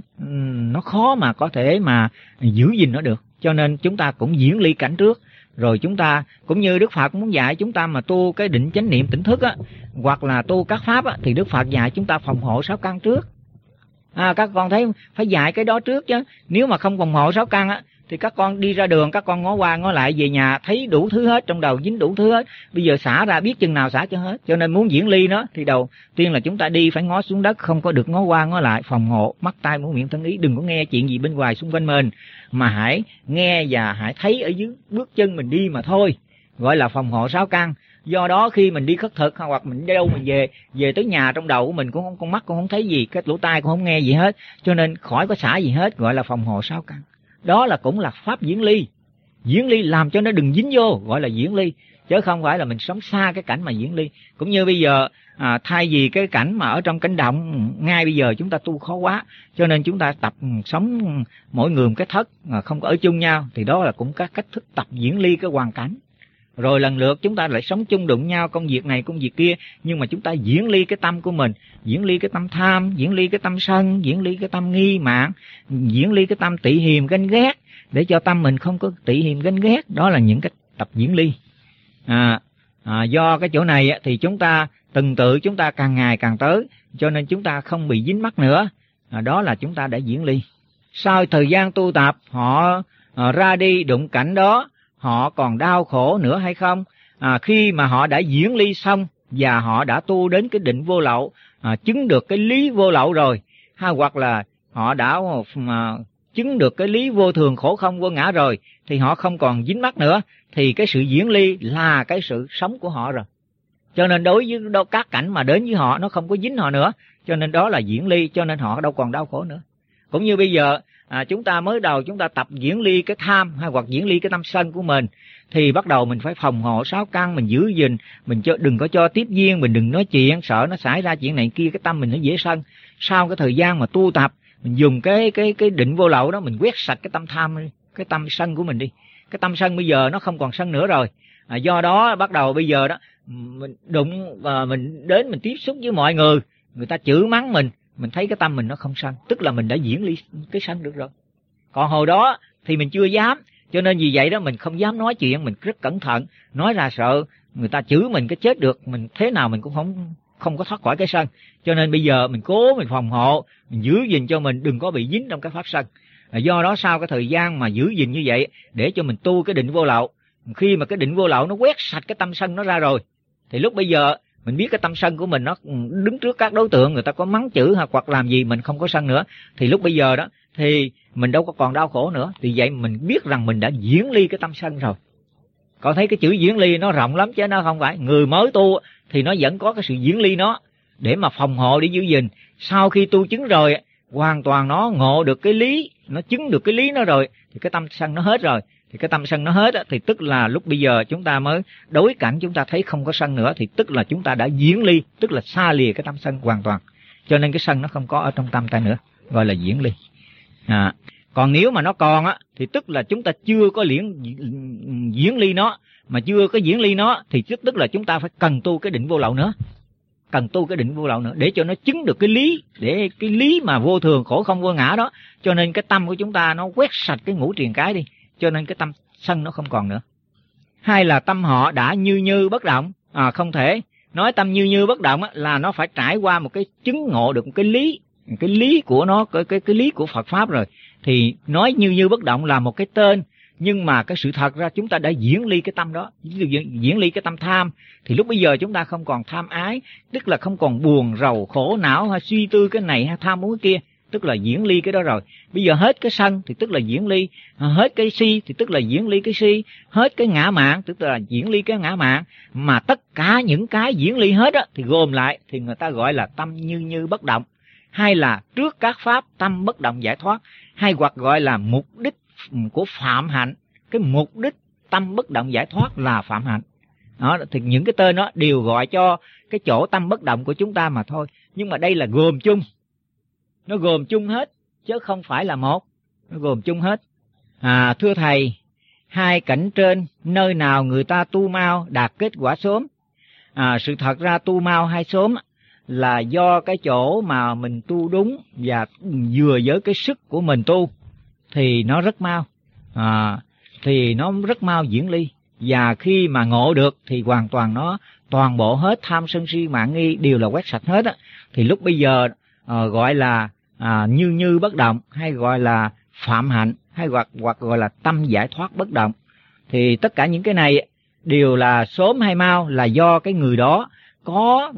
nó khó mà có thể mà giữ gìn nó được. Cho nên chúng ta cũng diễn ly cảnh trước, rồi chúng ta cũng như Đức Phật muốn dạy chúng ta mà tu cái định chánh niệm tỉnh thức hoặc là tu các pháp thì Đức Phật dạy chúng ta phòng hộ sáu căn trước. Các con thấy phải dạy cái đó trước chứ. Nếu mà không phòng hộ sáu căn thì các con đi ra đường, các con ngó qua ngó lại, về nhà thấy đủ thứ hết, trong đầu dính đủ thứ hết. Bây giờ xả ra biết chừng nào xả cho hết. Cho nên muốn diễn ly nó thì đầu tiên là chúng ta đi phải ngó xuống đất, không có được ngó qua ngó lại, phòng hộ mắt tai mũi miệng thân ý. Đừng có nghe chuyện gì bên ngoài xung quanh mình, mà hãy nghe và hãy thấy ở dưới bước chân mình đi mà thôi, gọi là phòng hộ sáu căn. Do đó khi mình đi khất thực hoặc mình đi đâu mình về tới nhà, trong đầu của mình cũng không, con mắt cũng không thấy gì, cái lỗ tai cũng không nghe gì hết, cho nên khỏi có xả gì hết, gọi là phòng hộ sáu căn. Đó là cũng là pháp diễn ly. Diễn ly làm cho nó đừng dính vô, gọi là diễn ly, chứ không phải là mình sống xa cái cảnh mà diễn ly. Cũng như bây giờ thay vì cái cảnh mà ở trong cảnh động, ngay bây giờ chúng ta tu khó quá, cho nên chúng ta tập sống mỗi người một cái thất, không có ở chung nhau, thì đó là cũng các cách thức tập diễn ly cái hoàn cảnh. Rồi lần lượt chúng ta lại sống chung đụng nhau, công việc này công việc kia, nhưng mà chúng ta diễn ly cái tâm của mình, diễn ly cái tâm tham, diễn ly cái tâm sân, diễn ly cái tâm nghi mạn, diễn ly cái tâm tị hiềm ganh ghét, để cho tâm mình không có tị hiềm ganh ghét. Đó là những cái tập diễn ly. Do cái chỗ này thì chúng ta từng tự chúng ta càng ngày càng tới, cho nên chúng ta không bị dính mắc nữa. Đó là chúng ta đã diễn ly. Sau thời gian tu tập, họ ra đi đụng cảnh đó, họ còn đau khổ nữa hay không? Khi mà họ đã diễn ly xong và họ đã tu đến cái định vô lậu, chứng được cái lý vô lậu rồi, hoặc là họ đã chứng được cái lý vô thường khổ không vô ngã rồi, thì họ không còn dính mắc nữa, thì cái sự diễn ly là cái sự sống của họ rồi. Cho nên đối với các cảnh mà đến với họ nó không có dính họ nữa, cho nên đó là diễn ly, cho nên họ đâu còn đau khổ nữa. Cũng như bây giờ chúng ta mới đầu chúng ta tập diễn ly cái tham hoặc diễn ly cái tâm sân của mình, thì bắt đầu mình phải phòng hộ sáu căn, mình giữ gìn, mình đừng có cho tiếp duyên, mình đừng nói chuyện, sợ nó xảy ra chuyện này kia, cái tâm mình nó dễ sân. Sau cái thời gian mà tu tập, mình dùng cái định vô lậu đó, mình quét sạch cái tâm tham, cái tâm sân của mình đi. Cái tâm sân bây giờ nó không còn sân nữa rồi. Do đó bắt đầu bây giờ đó mình đụng và mình đến mình tiếp xúc với mọi người, người ta chửi mắng mình thấy cái tâm mình nó không sân, tức là mình đã diễn ly cái sân được rồi. Còn hồi đó thì mình chưa dám, cho nên vì vậy đó mình không dám nói chuyện, mình rất cẩn thận, nói ra sợ người ta chửi mình cái chết được, mình thế nào mình cũng không có thoát khỏi cái sân. Cho nên bây giờ mình cố mình phòng hộ, mình giữ gìn cho mình đừng có bị dính trong cái pháp sân. Do đó sau cái thời gian mà giữ gìn như vậy, để cho mình tu cái định vô lậu, khi mà cái định vô lậu nó quét sạch cái tâm sân nó ra rồi, thì lúc bây giờ mình biết cái tâm sân của mình nó đứng trước các đối tượng, người ta có mắng chửi hoặc làm gì mình không có sân nữa, thì lúc bây giờ đó thì mình đâu có còn đau khổ nữa. Thì vậy mình biết rằng mình đã diễn ly cái tâm sân rồi. Còn thấy cái chữ diễn ly nó rộng lắm chứ nó không phải. Người mới tu thì nó vẫn có cái sự diễn ly nó. để mà phòng hộ, để giữ gìn. Sau khi tu chứng rồi, hoàn toàn nó ngộ được cái lý, nó chứng được cái lý nó rồi, thì cái tâm sân nó hết rồi. Thì cái tâm sân nó hết thì tức là lúc bây giờ chúng ta mới đối cảnh, chúng ta thấy không có sân nữa, thì tức là chúng ta đã diễn ly, tức là xa lìa cái tâm sân hoàn toàn. Cho nên cái sân nó không có ở trong tâm ta nữa, gọi là diễn ly. Còn nếu mà nó còn thì tức là chúng ta chưa có diễn ly nó, mà chưa có diễn ly nó thì tức là chúng ta phải cần tu cái định vô lậu nữa, cần tu cái định vô lậu nữa để cho nó chứng được cái lý, để cái lý mà vô thường khổ không vô ngã đó. Cho nên cái tâm của chúng ta nó quét sạch cái ngũ triền cái đi, cho nên cái tâm sân nó không còn nữa. Hay là tâm họ đã như bất động, không thể nói tâm như bất động là nó phải trải qua một cái chứng ngộ được một cái lý của nó, cái lý của Phật pháp rồi. Thì nói như bất động là một cái tên, nhưng mà cái sự thật ra chúng ta đã diễn ly cái tâm đó, diễn ly cái tâm tham. Thì lúc bây giờ chúng ta không còn tham ái, tức là không còn buồn rầu khổ não hay suy tư cái này hay tham muốn cái kia, tức là diễn ly cái đó rồi. Bây giờ hết cái sân thì tức là diễn ly, hết cái si thì tức là diễn ly cái si, hết cái ngã mạn tức là diễn ly cái ngã mạn. Mà tất cả những cái diễn ly hết thì gồm lại thì người ta gọi là tâm như bất động, hay là trước các pháp tâm bất động giải thoát, hay hoặc gọi là mục đích của phạm hạnh. Cái mục đích tâm bất động giải thoát là phạm hạnh đó. Thì những cái tên đó đều gọi cho cái chỗ tâm bất động của chúng ta mà thôi, nhưng mà đây là gồm chung, nó gồm chung hết chứ không phải là một, nó gồm chung hết. Thưa thầy, hai cảnh trên nơi nào người ta tu mau đạt kết quả sớm? Sự thật ra tu mau hay sớm là do cái chỗ mà mình tu đúng và vừa với cái sức của mình tu thì nó rất mau, thì nó rất mau diễn ly. Và khi mà ngộ được thì hoàn toàn nó toàn bộ hết tham sân si mạng nghi đều là quét sạch hết thì lúc bây giờ gọi là như bất động, hay gọi là phạm hạnh, hay hoặc gọi là tâm giải thoát bất động. Thì tất cả những cái này đều là sớm hay mau là do cái người đó có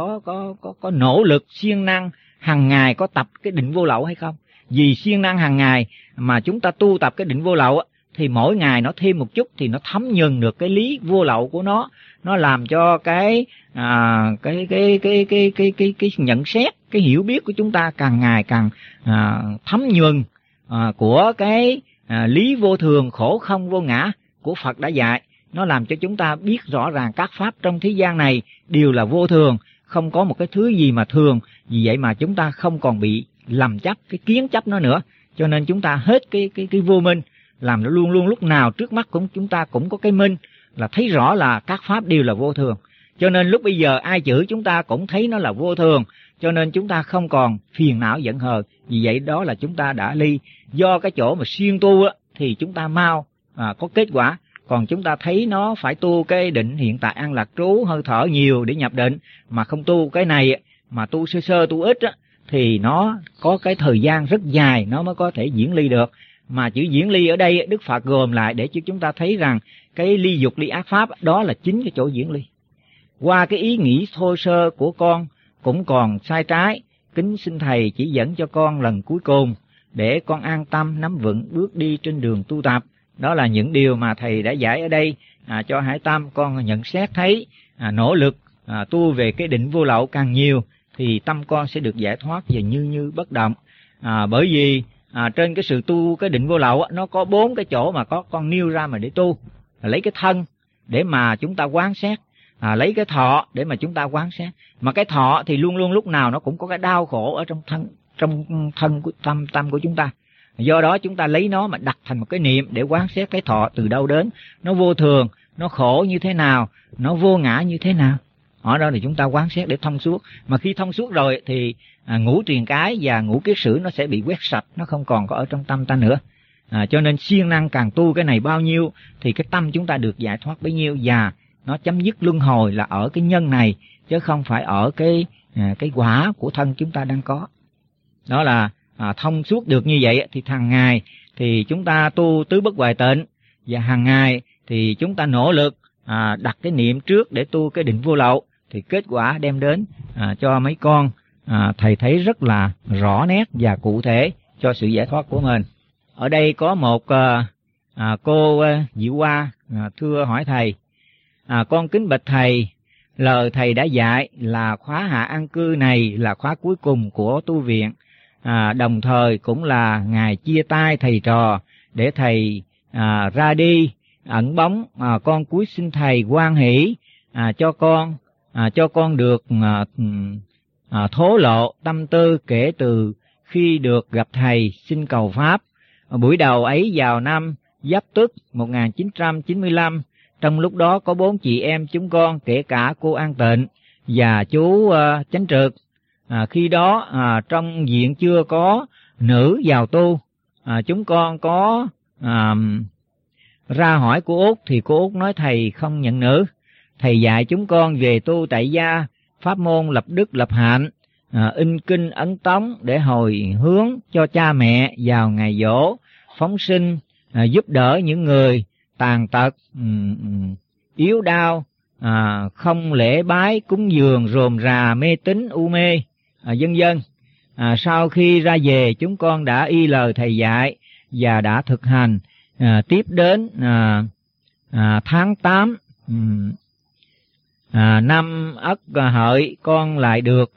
nỗ lực siêng năng hàng ngày, có tập cái định vô lậu hay không. Vì siêng năng hàng ngày mà chúng ta tu tập cái định vô lậu thì mỗi ngày nó thêm một chút thì nó thấm nhuần được cái lý vô lậu của nó làm cho cái nhận xét, cái hiểu biết của chúng ta càng ngày càng thấm nhuần của cái lý vô thường khổ không vô ngã của Phật đã dạy. Nó làm cho chúng ta biết rõ ràng các pháp trong thế gian này đều là vô thường, không có một cái thứ gì mà thường. Vì vậy mà chúng ta không còn bị lầm chấp, cái kiến chấp nó nữa. Cho nên chúng ta hết cái vô minh, làm nó luôn luôn lúc nào trước mắt cũng chúng ta cũng có cái minh, là thấy rõ là các pháp đều là vô thường. Cho nên lúc bây giờ ai chửi chúng ta cũng thấy nó là vô thường, cho nên chúng ta không còn phiền não giận hờn. Vì vậy đó là chúng ta đã ly. Do cái chỗ mà siêng tu thì chúng ta mau có kết quả. Còn chúng ta thấy nó phải tu cái định hiện tại an lạc trú hơi thở nhiều để nhập định, mà không tu cái này, mà tu sơ tu ít thì nó có cái thời gian rất dài nó mới có thể diễn ly được. Mà chữ diễn ly ở đây Đức Phật gồm lại để cho chúng ta thấy rằng cái ly dục ly ác pháp đó là chính cái chỗ diễn ly. Qua cái ý nghĩ thô sơ của con cũng còn sai trái, kính xin thầy chỉ dẫn cho con lần cuối cùng để con an tâm nắm vững bước đi trên đường tu tập. Đó là những điều mà thầy đã giải ở đây cho Hải Tâm. Con nhận xét thấy nỗ lực tu về cái định vô lậu càng nhiều thì tâm con sẽ được giải thoát và như bất động. Bởi vì trên cái sự tu cái định vô lậu nó có 4 cái chỗ mà có con nêu ra mà để tu. Lấy cái thân để mà chúng ta quán xét, lấy cái thọ để mà chúng ta quán xét. Mà cái thọ thì luôn luôn lúc nào nó cũng có cái đau khổ ở trong thân của tâm của chúng ta. Do đó chúng ta lấy nó mà đặt thành một cái niệm để quán xét cái thọ từ đâu đến, nó vô thường, nó khổ như thế nào, nó vô ngã như thế nào. Ở đó thì chúng ta quán xét để thông suốt. Mà khi thông suốt rồi thì ngũ triền cái và ngũ kiết sử nó sẽ bị quét sạch, nó không còn có ở trong tâm ta nữa. Cho nên siêng năng càng tu cái này bao nhiêu thì cái tâm chúng ta được giải thoát bấy nhiêu, và nó chấm dứt luân hồi là ở cái nhân này chứ không phải ở cái quả của thân chúng ta đang có. Đó là thông suốt được như vậy thì hàng ngày thì chúng ta tu tứ bất hoại tịnh, và hàng ngày thì chúng ta nỗ lực đặt cái niệm trước để tu cái định vô lậu, thì kết quả đem đến cho mấy con thầy thấy rất là rõ nét và cụ thể cho sự giải thoát của mình. Ở đây có một cô Diệu Hoa thưa hỏi thầy: con kính bạch thầy, Lời thầy đã dạy là khóa hạ an cư này là khóa cuối cùng của tu viện, đồng thời cũng là ngày chia tay thầy trò để thầy ra đi ẩn bóng. Con cúi xin thầy hoan hỷ cho con được thố lộ tâm tư kể từ khi được gặp thầy xin cầu pháp. Buổi đầu ấy vào năm Giáp Tuất 1995, trong lúc đó có 4 chị em chúng con, kể cả cô An Tịnh và chú Chánh Trực. Khi đó trong viện chưa có nữ vào tu. Chúng con có ra hỏi cô Út thì cô Út nói thầy không nhận nữ. Thầy dạy chúng con về tu tại gia, pháp môn lập đức lập hạnh, in kinh ấn tống để hồi hướng cho cha mẹ vào ngày giỗ, phóng sinh, giúp đỡ những người tàn tật, yếu đau, không lễ bái cúng dường rườm rà mê tín u mê, vân vân. Sau khi ra về, chúng con đã y lời thầy dạy và đã thực hành. Tiếp đến tháng 8 năm Ất Hợi, con lại được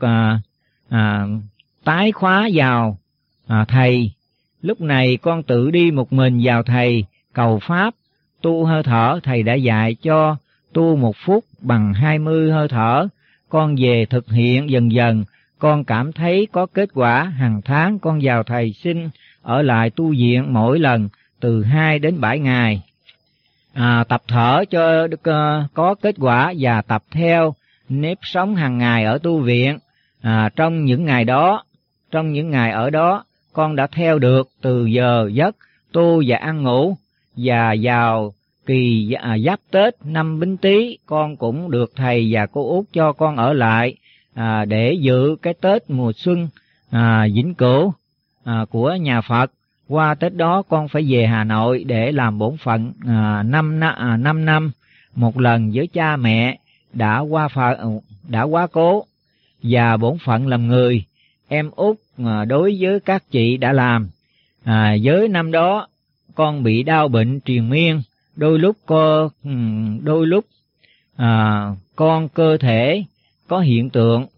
tái khóa vào thầy. Lúc này con tự đi một mình vào thầy cầu pháp tu hơi thở. Thầy đã dạy cho tu 1 phút bằng 20 hơi thở. Con về thực hiện dần dần, con cảm thấy có kết quả. Hàng tháng con vào thầy xin ở lại tu viện mỗi lần từ 2 đến 7 ngày. Tập thở cho có kết quả và tập theo nếp sống hàng ngày ở tu viện. Trong những ngày ở đó, con đã theo được từ giờ giấc tu và ăn ngủ. Và vào kỳ Giáp Tết năm Bính Tý, con cũng được thầy và cô Út cho con ở lại để dự cái Tết mùa xuân vĩnh cửu của nhà Phật. Qua Tết đó con phải về Hà Nội để làm bổn phận 5 năm một lần với cha mẹ đã quá cố, và bổn phận làm người em út đối với các chị đã làm. Với năm đó con bị đau bệnh triền miên, đôi lúc con cơ thể có hiện tượng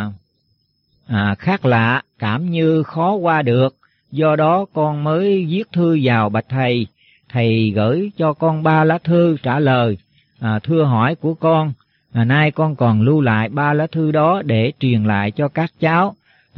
khác lạ, cảm như khó qua được. Do đó con mới viết thư vào bạch thầy. Thầy gửi cho con 3 lá thư trả lời thưa hỏi của con. Nay con còn lưu lại 3 lá thư đó để truyền lại cho các cháu.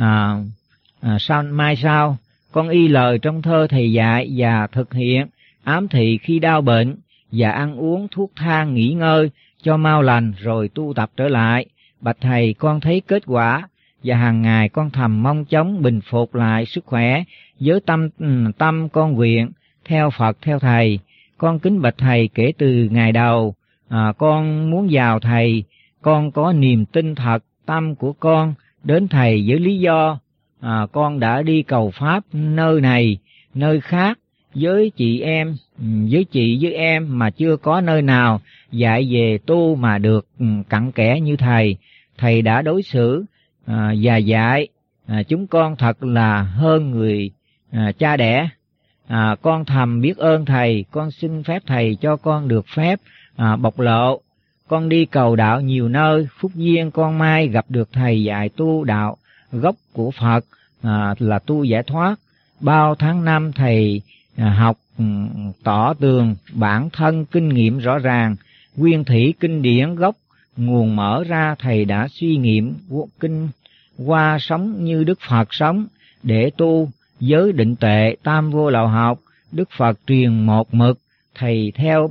Mai sau con y lời trong thơ thầy dạy và thực hiện, ám thị khi đau bệnh và ăn uống thuốc thang nghỉ ngơi cho mau lành rồi tu tập trở lại. Bạch thầy, con thấy kết quả và hàng ngày con thầm mong chóng bình phục lại sức khỏe. Với tâm con nguyện theo Phật theo thầy. Con kính bạch thầy, kể từ ngày đầu con muốn vào thầy, con có niềm tin thật. Tâm của con đến thầy với lý do con đã đi cầu pháp nơi này nơi khác với chị với em mà chưa có nơi nào dạy về tu mà được cặn kẽ như thầy. Thầy đã đối xử và dạy chúng con thật là hơn người cha đẻ. Con thầm biết ơn thầy. Con xin phép thầy cho con được phép bộc lộ. Con đi cầu đạo nhiều nơi, phúc duyên con mai gặp được thầy dạy tu đạo gốc của Phật là tu giải thoát. Bao tháng năm thầy học tỏ tường bản thân kinh nghiệm rõ ràng, nguyên thủy kinh điển gốc nguồn mở ra. Thầy đã suy nghiệm kinh qua sống như Đức Phật sống để tu giới định tuệ tam vô lậu học. Đức Phật truyền một mực, thầy theo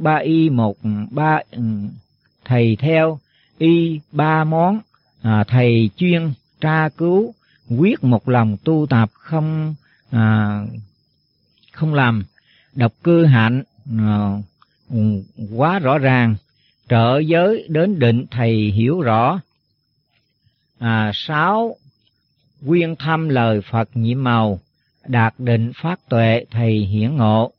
ba món. Thầy chuyên tra cứu, quyết một lòng tu tập không làm độc cư hạnh quá rõ ràng. Trợ giới đến định thầy hiểu rõ. 6. Quyên thâm lời Phật nhiệm màu, đạt định phát tuệ thầy hiển ngộ.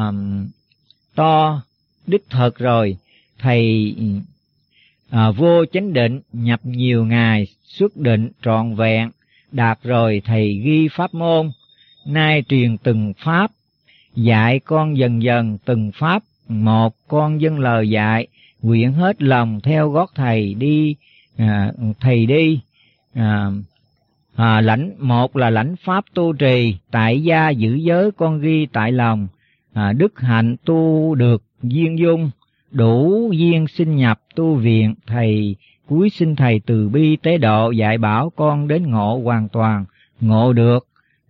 To đích thực rồi, thầy vô chánh định nhập nhiều ngày, xuất định trọn vẹn. Đạt rồi thầy ghi pháp môn, nay truyền từng pháp, dạy con dần dần từng pháp một. Con dâng lời dạy nguyện hết lòng theo gót thầy đi. Thầy đi một là lãnh pháp tu trì, tại gia giữ giới con ghi tại lòng. Đức hạnh tu được duyên dung, đủ duyên sinh nhập tu viện. Thầy cuối xin thầy từ bi tế độ, dạy bảo con đến ngộ hoàn toàn, ngộ được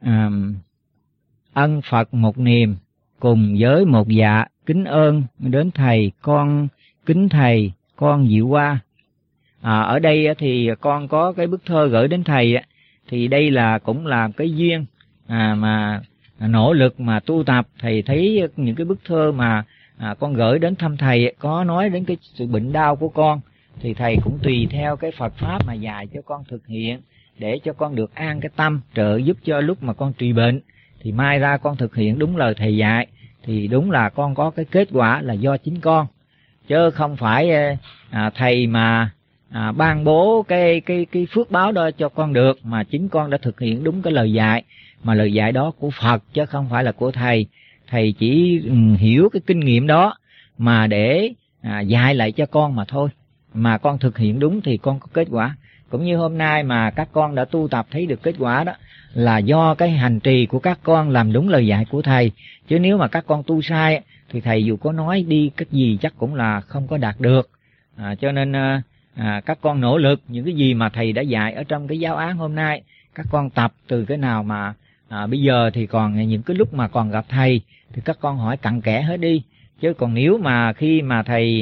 ân Phật một niềm, cùng với một dạ. Kính ơn đến thầy, con kính thầy, con Diệu Hoa. Ở đây thì con có cái bức thơ gửi đến thầy, thì đây là cũng là cái duyên mà nỗ lực mà tu tập. Thầy thấy những cái bức thơ mà con gửi đến thăm thầy có nói đến cái sự bệnh đau của con, thì thầy cũng tùy theo cái Phật pháp mà dạy cho con thực hiện, để cho con được an cái tâm, trợ giúp cho lúc mà con trị bệnh. Thì mai ra con thực hiện đúng lời thầy dạy, thì đúng là con có cái kết quả là do chính con, chứ không phải thầy mà ban bố cái phước báo đó cho con được, mà chính con đã thực hiện đúng cái lời dạy, mà lời dạy đó của Phật chứ không phải là của thầy. Thầy chỉ hiểu cái kinh nghiệm đó mà để dạy lại cho con mà thôi, mà con thực hiện đúng thì con có kết quả. Cũng như hôm nay mà các con đã tu tập thấy được kết quả đó, là do cái hành trì của các con làm đúng lời dạy của thầy. Chứ nếu mà các con tu sai thì thầy dù có nói đi cách gì chắc cũng là không có đạt được. Cho nên các con nỗ lực những cái gì mà thầy đã dạy ở trong cái giáo án hôm nay, các con tập từ cái nào mà bây giờ thì còn những cái lúc mà còn gặp thầy thì các con hỏi cặn kẽ hết đi. Chứ còn nếu mà khi mà thầy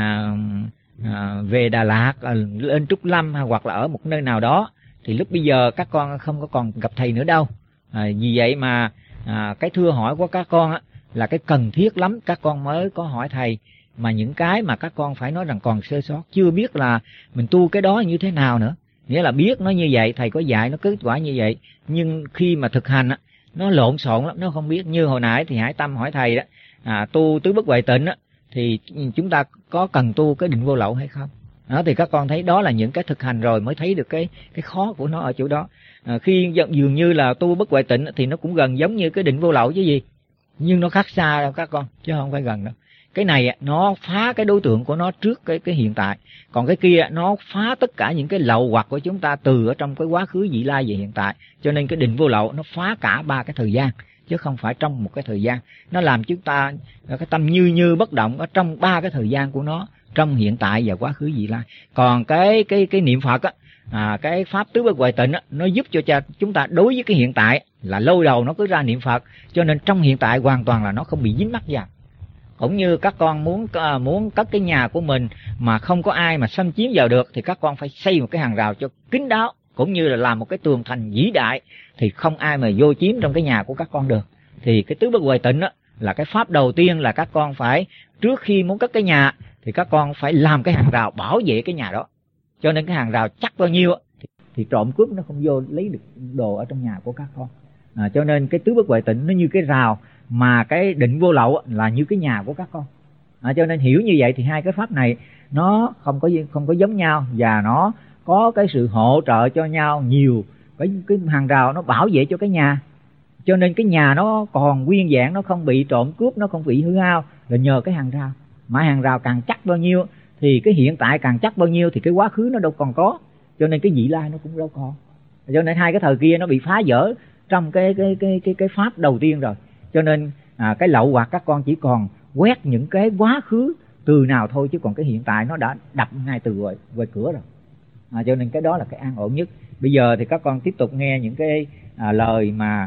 về Đà Lạt, lên Trúc Lâm hoặc là ở một nơi nào đó, thì lúc bây giờ các con không có còn gặp thầy nữa đâu. Vì vậy mà cái thưa hỏi của các con là cái cần thiết lắm các con mới có hỏi thầy. Mà những cái mà các con phải nói rằng còn sơ sót, chưa biết là mình tu cái đó như thế nào nữa. Nghĩa là biết nó như vậy, thầy có dạy nó kết quả như vậy, nhưng khi mà thực hành nó lộn xộn lắm, nó không biết. Như hồi nãy thì Hải Tâm hỏi thầy đó, tu tứ bất huệ tịnh thì chúng ta có cần tu cái định vô lậu hay không? Thì các con thấy đó là những cái thực hành rồi mới thấy được cái khó của nó ở chỗ đó. Khi dường như là tu bất huệ tịnh thì nó cũng gần giống như cái định vô lậu chứ gì, nhưng nó khác xa đâu các con, chứ không phải gần đâu. Cái này nó phá cái đối tượng của nó trước cái hiện tại, còn cái kia nó phá tất cả những cái lậu hoặc của chúng ta từ ở trong cái quá khứ vị lai về hiện tại. Cho nên cái định vô lậu nó phá cả ba cái thời gian, chứ không phải trong một cái thời gian. Nó làm chúng ta cái tâm như bất động ở trong ba cái thời gian của nó, trong hiện tại và quá khứ vị lai. Còn cái niệm Phật cái pháp tứ bất huệ tịnh nó giúp cho chúng ta đối với cái hiện tại là lâu đầu nó cứ ra niệm Phật, cho nên trong hiện tại hoàn toàn là nó không bị dính mắc vào. Cũng như các con muốn cất cái nhà của mình mà không có ai mà xâm chiếm vào được, thì các con phải xây một cái hàng rào cho kín đáo, cũng như là làm một cái tường thành vĩ đại, thì không ai mà vô chiếm trong cái nhà của các con được. Thì cái tứ bất huệ tịnh là cái pháp đầu tiên, là các con phải trước khi muốn cất cái nhà thì các con phải làm cái hàng rào bảo vệ cái nhà đó. Cho nên cái hàng rào chắc bao nhiêu thì trộm cướp nó không vô lấy được đồ ở trong nhà của các con. Cho nên cái tứ bất huệ tịnh nó như cái rào, mà cái định vô lậu là như cái nhà của các con. Cho nên hiểu như vậy thì hai cái pháp này nó không có giống nhau, và nó có cái sự hỗ trợ cho nhau nhiều. Cái hàng rào nó bảo vệ cho cái nhà, cho nên cái nhà nó còn nguyên vẹn, nó không bị trộm cướp, nó không bị hư hao là nhờ cái hàng rào. Mà hàng rào càng chắc bao nhiêu thì cái hiện tại càng chắc bao nhiêu, thì cái quá khứ nó đâu còn có, cho nên cái vị lai nó cũng đâu còn. Cho nên hai cái thời kia nó bị phá vỡ trong cái pháp đầu tiên rồi. Cho nên cái lậu hoặc các con chỉ còn quét những cái quá khứ từ nào thôi, chứ còn cái hiện tại nó đã đập ngay từ ngoài cửa rồi. Cho nên cái đó là cái an ổn nhất. Bây giờ thì các con tiếp tục nghe những cái lời mà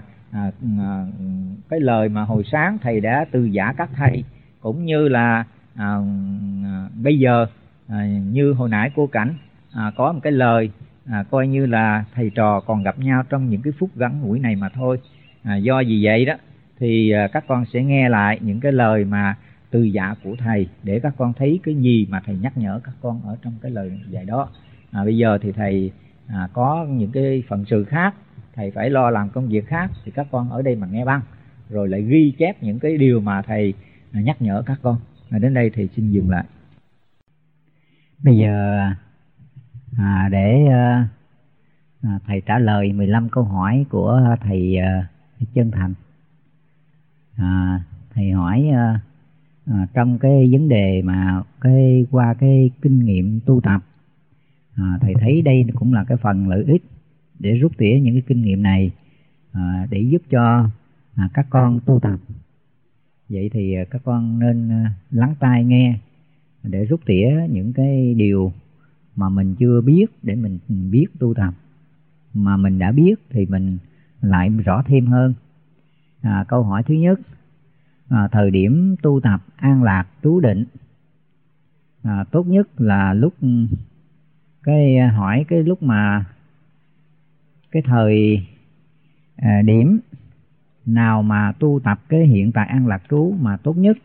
cái lời mà hồi sáng thầy đã từ giả các thầy, cũng như là bây giờ như hồi nãy cô Cảnh có một cái lời coi như là thầy trò còn gặp nhau trong những cái phút ngắn ngủi này mà thôi. Do vì vậy đó thì các con sẽ nghe lại những cái lời mà từ dạ của thầy, để các con thấy cái gì mà thầy nhắc nhở các con ở trong cái lời dạy đó. Bây giờ thì thầy có những cái phận sự khác, thầy phải lo làm công việc khác, thì các con ở đây mà nghe băng, rồi lại ghi chép những cái điều mà thầy nhắc nhở các con. Đến đây thì xin dừng lại. Bây giờ để thầy trả lời 15 câu hỏi của thầy Chân Thành. Thầy hỏi trong cái vấn đề mà qua cái kinh nghiệm tu tập, thầy thấy đây cũng là cái phần lợi ích để rút tỉa những cái kinh nghiệm này để giúp cho các con tu tập. Vậy thì các con nên lắng tai nghe để rút tỉa những cái điều mà mình chưa biết để mình biết tu tập, mà mình đã biết thì mình lại rõ thêm hơn. Câu hỏi thứ nhất, thời điểm tu tập an lạc trú định tốt nhất là lúc cái lúc mà cái thời điểm nào mà tu tập cái hiện tại an lạc trú mà tốt nhất?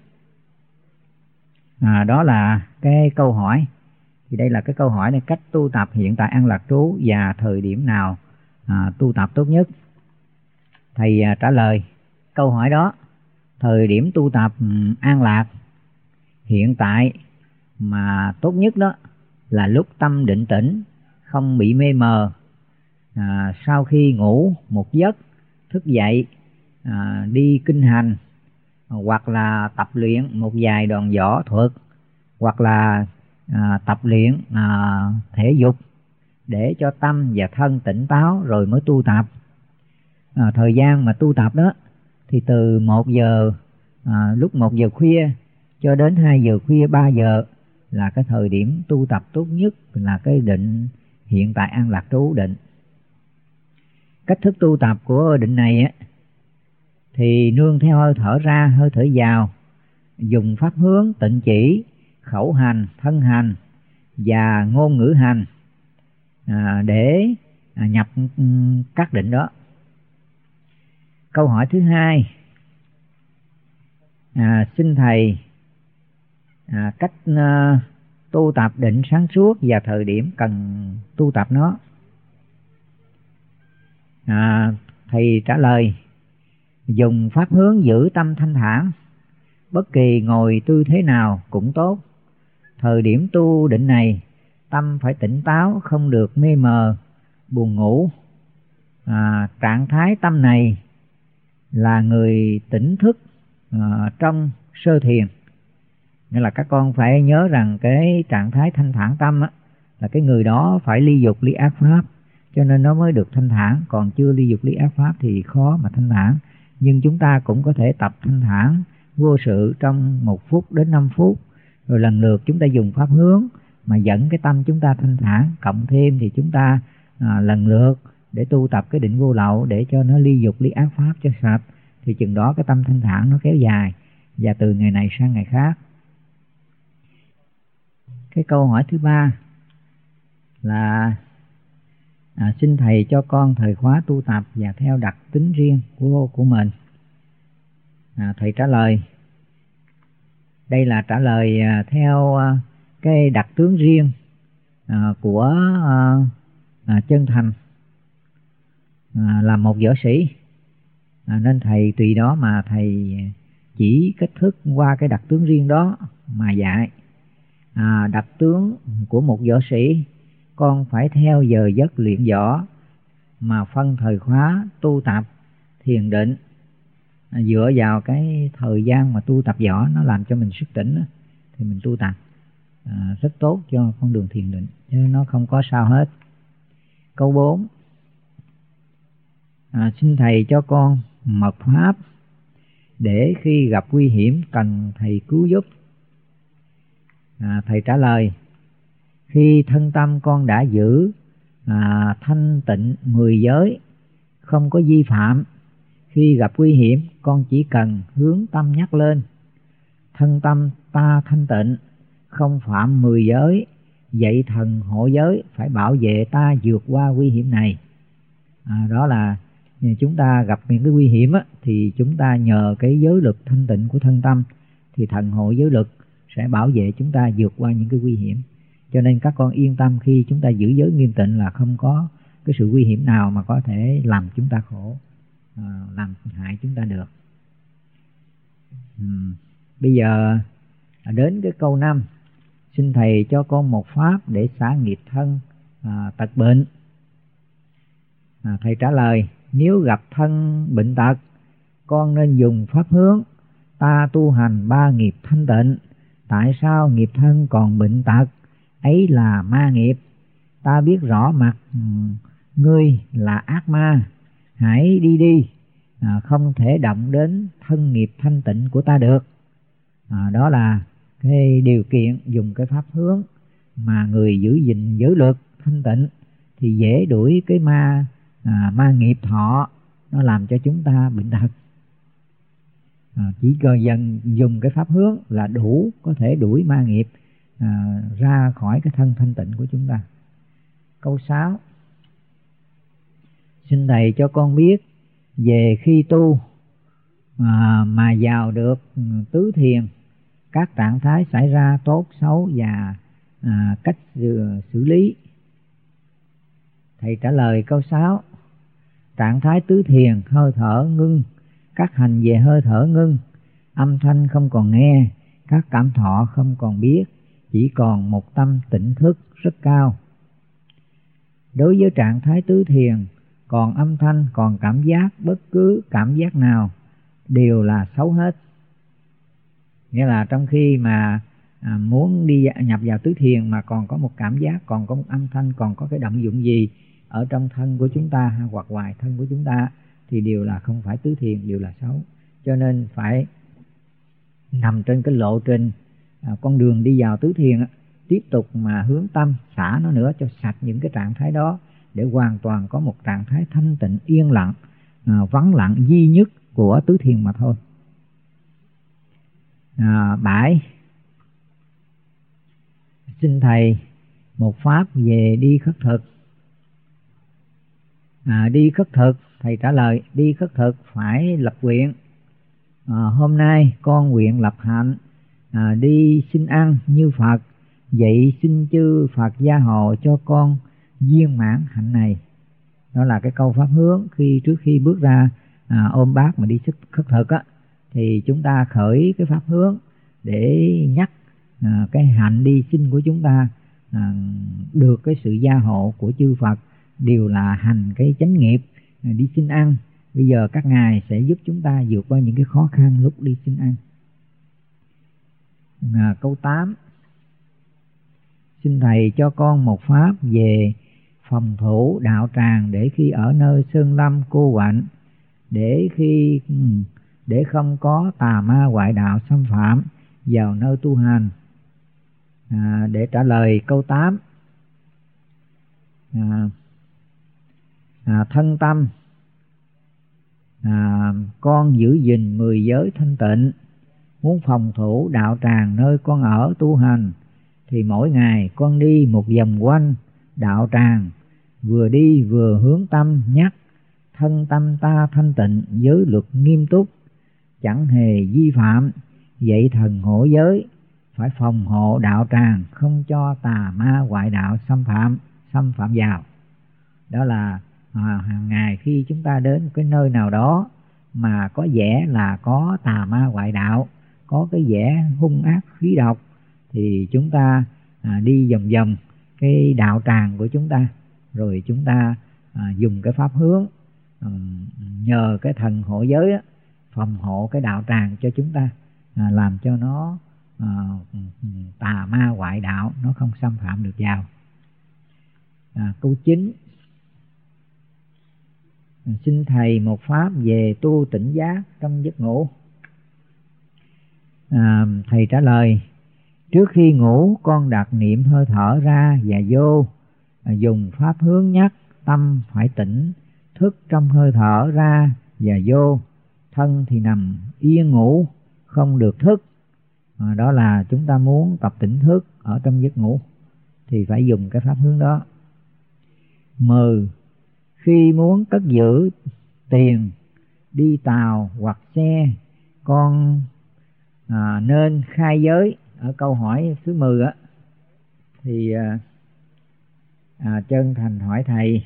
Đó là cái câu hỏi. Thì đây là cái câu hỏi này, cách tu tập hiện tại an lạc trú và thời điểm nào tu tập tốt nhất. Thầy trả lời câu hỏi đó, thời điểm tu tập an lạc hiện tại mà tốt nhất đó là lúc tâm định tĩnh, không bị mê mờ, sau khi ngủ một giấc thức dậy, đi kinh hành, hoặc là tập luyện một vài đòn võ thuật, hoặc là tập luyện thể dục để cho tâm và thân tỉnh táo rồi mới tu tập. Thời gian mà tu tập đó thì từ 1 giờ, lúc 1 giờ khuya cho đến 2 giờ khuya, 3 giờ là cái thời điểm tu tập tốt nhất, là cái định hiện tại an lạc trú định. Cách thức tu tập của định này á, thì nương theo hơi thở ra, hơi thở vào, dùng pháp hướng tịnh chỉ, khẩu hành, thân hành và ngôn ngữ hành để nhập các định đó. Câu hỏi thứ hai, xin thầy cách tu tập định sáng suốt và thời điểm cần tu tập nó. Thầy trả lời, dùng pháp hướng giữ tâm thanh thản, bất kỳ ngồi tư thế nào cũng tốt. Thời điểm tu định này, tâm phải tỉnh táo, không được mê mờ, buồn ngủ. Trạng thái tâm này là người tỉnh thức trong sơ thiền. Nên là các con phải nhớ rằng cái trạng thái thanh thản tâm á, là cái người đó phải ly dục ly ác pháp, cho nên nó mới được thanh thản. Còn chưa ly dục ly ác pháp thì khó mà thanh thản. Nhưng chúng ta cũng có thể tập thanh thản vô sự trong 1 phút đến 5 phút, rồi lần lượt chúng ta dùng pháp hướng mà dẫn cái tâm chúng ta thanh thản. Cộng thêm thì chúng ta lần lượt để tu tập cái định vô lậu để cho nó ly dục ly ác pháp cho sạch, thì chừng đó cái tâm thanh thản nó kéo dài, và từ ngày này sang ngày khác. Cái câu hỏi thứ ba là xin thầy cho con thời khóa tu tập và theo đặc tính riêng của mình. Thầy trả lời, đây là trả lời theo cái đặc tướng riêng của chân thành là một võ sĩ, nên thầy tùy đó mà thầy chỉ cách thức qua cái đặc tướng riêng đó mà dạy. Đặc tướng của một võ sĩ, con phải theo giờ giấc luyện võ mà phân thời khóa tu tập thiền định, dựa vào cái thời gian mà tu tập võ nó làm cho mình sức tỉnh thì mình tu tập rất tốt cho con đường thiền định, chứ nó không có sao hết. Câu 4, xin thầy cho con mật pháp để khi gặp nguy hiểm cần thầy cứu giúp. Thầy trả lời, khi thân tâm con đã giữ thanh tịnh 10 giới, không có vi phạm, khi gặp nguy hiểm con chỉ cần hướng tâm nhắc lên, thân tâm ta thanh tịnh, không phạm 10 giới, vậy thần hộ giới phải bảo vệ ta vượt qua nguy hiểm này. Đó là chúng ta gặp những cái nguy hiểm thì chúng ta nhờ cái giới lực thanh tịnh của thân tâm, thì thần hộ giới lực sẽ bảo vệ chúng ta vượt qua những cái nguy hiểm. Cho nên các con yên tâm, khi chúng ta giữ giới nghiêm tịnh là không có cái sự nguy hiểm nào mà có thể làm chúng ta khổ, làm hại chúng ta được. Bây giờ đến cái câu 5, xin thầy cho con một pháp để xả nghiệp thân tật bệnh. Thầy trả lời, nếu gặp thân bệnh tật, con nên dùng pháp hướng ta tu hành 3 nghiệp thanh tịnh, tại sao nghiệp thân còn bệnh tật? Ấy là ma nghiệp. Ta biết rõ mặt ngươi là ác ma, hãy đi đi, không thể động đến thân nghiệp thanh tịnh của ta được. Đó là cái điều kiện dùng cái pháp hướng mà người giữ gìn giới luật thanh tịnh thì dễ đuổi cái ma nghiệp thọ, nó làm cho chúng ta bệnh tật. Chỉ cần dần dùng cái pháp hướng là đủ có thể đuổi ma nghiệp ra khỏi cái thân thanh tịnh của chúng ta. Câu 6. Xin thầy cho con biết về khi tu mà vào được tứ thiền, các trạng thái xảy ra tốt xấu và cách xử lý. Thầy trả lời câu 6. Trạng thái tứ thiền, hơi thở ngưng, các hành về hơi thở ngưng, âm thanh không còn nghe, các cảm thọ không còn biết, chỉ còn một tâm tỉnh thức rất cao. Đối với trạng thái tứ thiền, còn âm thanh, còn cảm giác, bất cứ cảm giác nào đều là xấu hết. Nghĩa là trong khi mà muốn đi nhập vào tứ thiền mà còn có một cảm giác, còn có một âm thanh, còn có cái động dụng gì ở trong thân của chúng ta hoặc ngoài thân của chúng ta thì đều là không phải tứ thiền, đều là xấu. Cho nên phải nằm trên cái lộ trình con đường đi vào tứ thiền, tiếp tục mà hướng tâm xả nó nữa cho sạch những cái trạng thái đó, để hoàn toàn có một trạng thái thanh tịnh yên lặng, vắng lặng duy nhất của tứ thiền mà thôi. 7. Xin thầy một pháp về đi khất thực. Đi khất thực, thầy trả lời đi khất thực phải lập nguyện. Hôm nay con nguyện lập hạnh đi xin ăn như Phật, vậy xin chư Phật gia hộ cho con viên mãn hạnh này. Đó là cái câu pháp hướng trước khi bước ra ôm bát mà đi khất thực thì chúng ta khởi cái pháp hướng để nhắc cái hạnh đi xin của chúng ta được cái sự gia hộ của chư Phật, đều là hành cái chánh nghiệp đi xin ăn. Bây giờ các ngài sẽ giúp chúng ta vượt qua những cái khó khăn lúc đi xin ăn. Câu 8. Xin thầy cho con một pháp về phòng thủ đạo tràng để khi ở nơi sơn lâm cô quạnh, để không có tà ma ngoại đạo xâm phạm vào nơi tu hành. Để trả lời câu 8. Thân tâm con giữ gìn 10 giới thanh tịnh, muốn phòng thủ đạo tràng nơi con ở tu hành thì mỗi ngày con đi một vòng quanh đạo tràng, vừa đi vừa hướng tâm nhắc thân tâm ta thanh tịnh, giới luật nghiêm túc, chẳng hề vi phạm, vậy thần hộ giới, phải phòng hộ đạo tràng không cho tà ma ngoại đạo xâm phạm vào. Đó là hàng ngày khi chúng ta đến một cái nơi nào đó mà có vẻ là có tà ma ngoại đạo, có cái vẻ hung ác khí độc, thì chúng ta đi vòng vòng cái đạo tràng của chúng ta, rồi chúng ta dùng cái pháp hướng nhờ cái thần hộ giới phòng hộ cái đạo tràng cho chúng ta, làm cho nó tà ma ngoại đạo nó không xâm phạm được vào. Câu 9. Xin thầy một pháp về tu tỉnh giác trong giấc ngủ. Thầy trả lời trước khi ngủ con đặt niệm hơi thở ra và vô, dùng pháp hướng nhắc tâm phải tỉnh thức trong hơi thở ra và vô, thân thì nằm yên ngủ không được thức. Đó là chúng ta muốn tập tỉnh thức ở trong giấc ngủ thì phải dùng cái pháp hướng đó. 10. Khi muốn cất giữ tiền, đi tàu hoặc xe, con nên khai giới. Ở câu hỏi thứ 10 thì chân thành hỏi thầy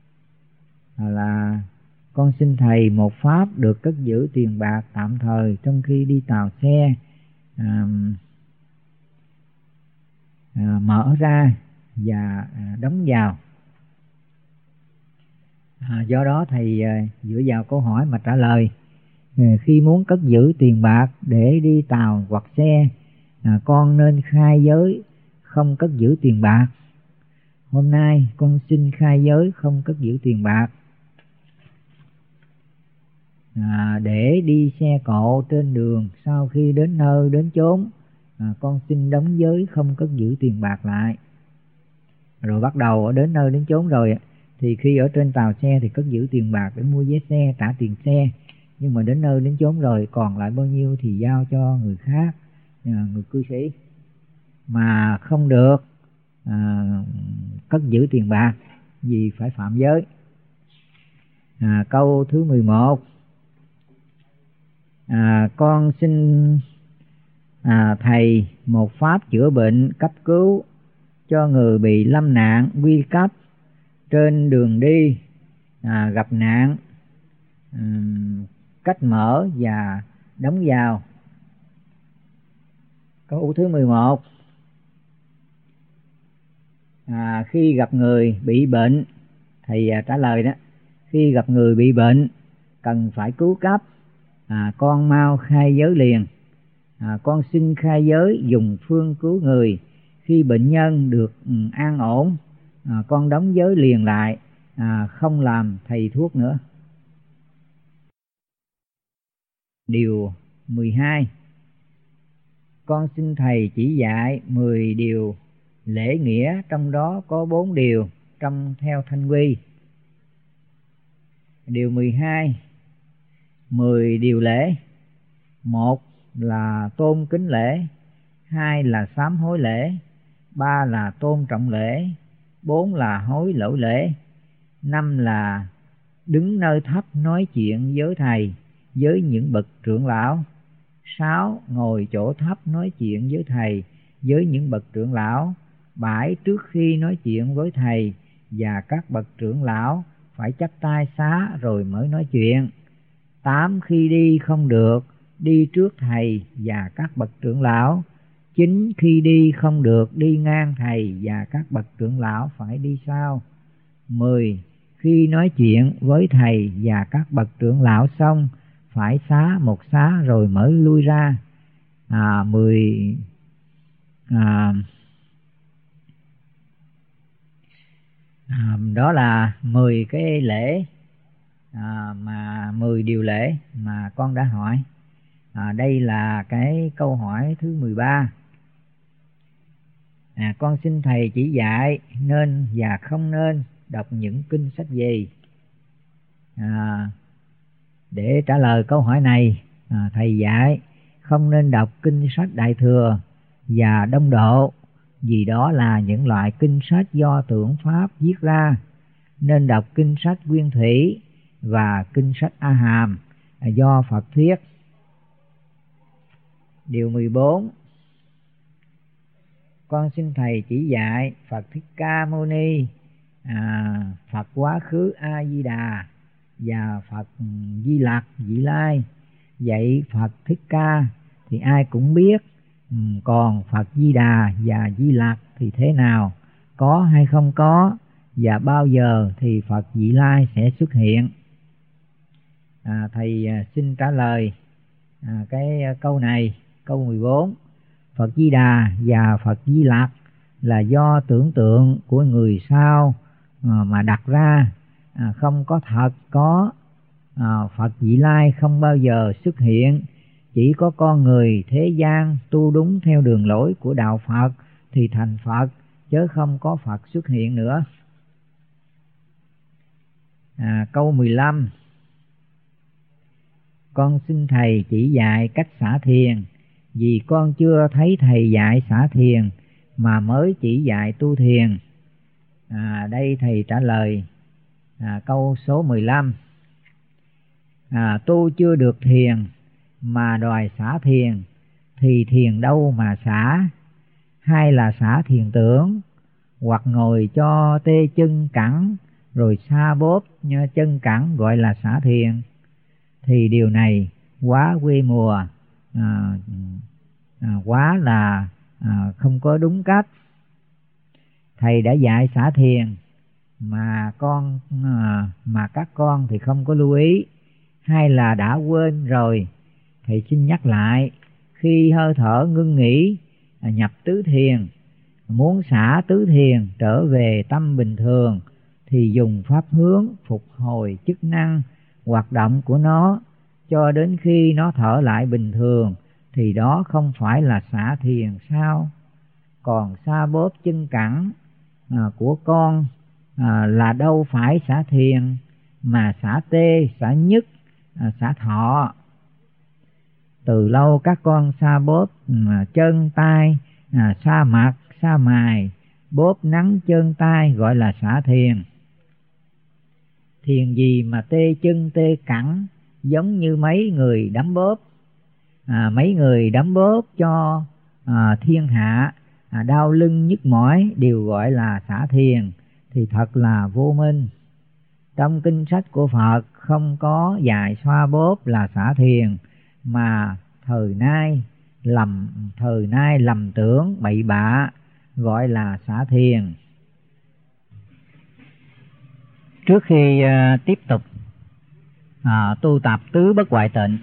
là con xin thầy một pháp được cất giữ tiền bạc tạm thời trong khi đi tàu xe, mở ra và đóng vào. Do đó thầy dựa vào câu hỏi mà trả lời. khi muốn cất giữ tiền bạc để đi tàu hoặc xe, con nên khai giới không cất giữ tiền bạc. Hôm nay con xin khai giới không cất giữ tiền bạc. Để đi xe cộ trên đường, sau khi đến nơi đến chốn, con xin đóng giới không cất giữ tiền bạc lại. Rồi bắt đầu đến nơi đến chốn rồi thì khi ở trên tàu xe thì cất giữ tiền bạc để mua vé xe, trả tiền xe. Nhưng mà đến nơi đến chốn rồi còn lại bao nhiêu thì giao cho người khác, người cư sĩ, mà không được cất giữ tiền bạc vì phải phạm giới. Câu thứ 11. Con xin thầy một pháp chữa bệnh cấp cứu cho người bị lâm nạn nguy cấp trên đường đi, gặp nạn, cách mở và đóng vào. Câu thứ 11. Khi gặp người bị bệnh, thầy trả lời đó, khi gặp người bị bệnh cần phải cứu cấp, con mau khai giới liền. Con xin khai giới dùng phương cứu người. Khi bệnh nhân được an ổn, con đóng giới liền lại, không làm thầy thuốc nữa. Điều 12. Con xin thầy chỉ dạy 10 điều lễ nghĩa, trong đó có 4 điều trong theo thanh quy. Điều 12. 10 điều lễ. 1 là tôn kính lễ, 2 là sám hối lễ, 3 là tôn trọng lễ, 4 là hối lỗi lễ, 5 là đứng nơi thấp nói chuyện với thầy, với những bậc trưởng lão, 6 ngồi chỗ thấp nói chuyện với thầy, với những bậc trưởng lão, 7 trước khi nói chuyện với thầy và các bậc trưởng lão phải chắp tay xá rồi mới nói chuyện, 8 khi đi không được đi trước thầy và các bậc trưởng lão, 9 khi đi không được đi ngang thầy và các bậc trưởng lão phải đi sau, 10 khi nói chuyện với thầy và các bậc trưởng lão xong phải xá một xá rồi mới lui ra. Đó là 10 cái lễ, mà 10 điều lễ mà con đã hỏi. Đây là cái câu hỏi thứ 13. Con xin thầy chỉ dạy nên và không nên đọc những kinh sách gì. Để trả lời câu hỏi này, thầy dạy không nên đọc kinh sách Đại Thừa và Đông Độ, vì đó là những loại kinh sách do tượng Pháp viết ra. Nên đọc kinh sách Nguyên Thủy và kinh sách A Hàm do Phật thuyết. Điều 14. Con xin thầy chỉ dạy Phật Thích Ca Mâu Ni, Phật Quá Khứ A Di Đà và Phật Di Lặc Vị Lai. Vậy Phật Thích Ca thì ai cũng biết, còn Phật Di Đà và Di Lặc thì thế nào, có hay không có, và bao giờ thì Phật Vị Lai sẽ xuất hiện. Thầy xin trả lời cái câu này. Câu 14. Phật Di Đà và Phật Di Lặc là do tưởng tượng của người sau mà đặt ra, không có thật có. Phật Vị Lai không bao giờ xuất hiện, chỉ có con người thế gian tu đúng theo đường lối của đạo Phật thì thành Phật, chứ không có Phật xuất hiện nữa. Câu 15. Con xin thầy chỉ dạy cách xả thiền, vì con chưa thấy thầy dạy xả thiền mà mới chỉ dạy tu thiền. Đây thầy trả lời câu số 15. Tu chưa được thiền mà đòi xả thiền thì thiền đâu mà xả, hay là xả thiền tưởng, hoặc ngồi cho tê chân cẳng rồi xa bóp chân cẳng gọi là xả thiền, thì điều này quá quê mùa, quá là không có đúng cách. Thầy đã dạy xả thiền mà các con thì không có lưu ý, hay là đã quên rồi? Thầy xin nhắc lại, khi hơi thở ngưng nghỉ, nhập tứ thiền, muốn xả tứ thiền trở về tâm bình thường thì dùng pháp hướng phục hồi chức năng hoạt động của nó cho đến khi nó thở lại bình thường, thì đó không phải là xả thiền sao? Còn xoa bóp chân cẳng của con là đâu phải xả thiền, mà xả tê, xả nhức, xả thọ. Từ lâu các con xoa bóp chân tay, xoa mặt, xoa mài, bóp nắng chân tay gọi là xả thiền. Thiền gì mà tê chân tê cẳng, giống như mấy người đấm bóp. Mấy người đấm bóp cho thiên hạ đau lưng nhức mỏi đều gọi là xả thiền, thì thật là vô minh. Trong kinh sách của Phật không có dạy xoa bóp là xả thiền, mà thời nay lầm tưởng bậy bạ gọi là xả thiền. Trước khi tiếp tục tu tập tứ bất hoại tịnh,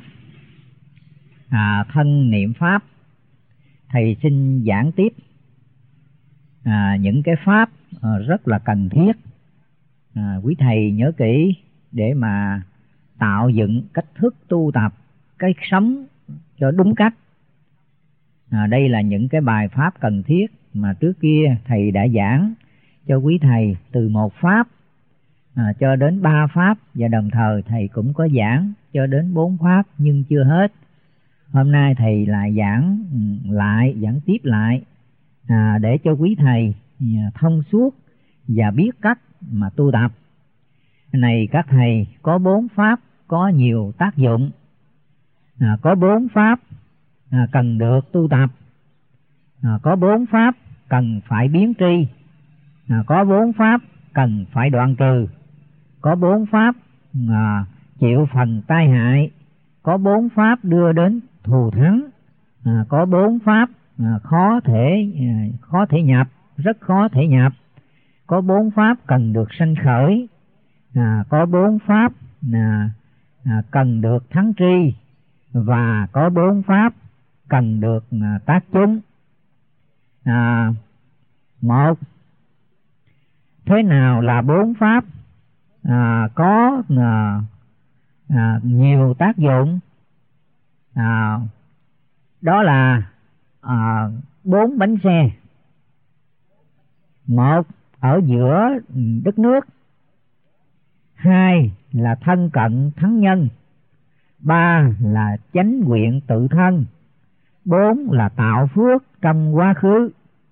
thân niệm pháp, thầy xin giảng tiếp những cái pháp rất là cần thiết. Quý thầy nhớ kỹ để mà tạo dựng cách thức tu tập, cái sống cho đúng cách. Đây là những cái bài pháp cần thiết mà trước kia thầy đã giảng cho quý thầy từ một pháp cho đến 3 pháp, và đồng thời thầy cũng có giảng cho đến 4 pháp nhưng chưa hết. Hôm nay thầy lại giảng tiếp lại để cho quý thầy thông suốt và biết cách mà tu tập. Này các thầy, có 4 pháp có nhiều tác dụng, có 4 pháp cần được tu tập, có 4 pháp cần phải biến tri, có 4 pháp cần phải đoạn trừ, có 4 pháp chịu phần tai hại, có 4 pháp đưa đến thù thắng, có 4 pháp khó thể nhập, rất khó thể nhập, có 4 pháp cần được sanh khởi, có 4 pháp cần được thắng tri, và có 4 pháp cần được tác chúng. Một, thế nào là 4 pháp có nhiều tác dụng? Đó là 4 bánh xe. 1 ở giữa đất nước, 2 là thân cận thắng nhân, 3 là chánh nguyện tự thân, 4 là tạo phước trong quá khứ.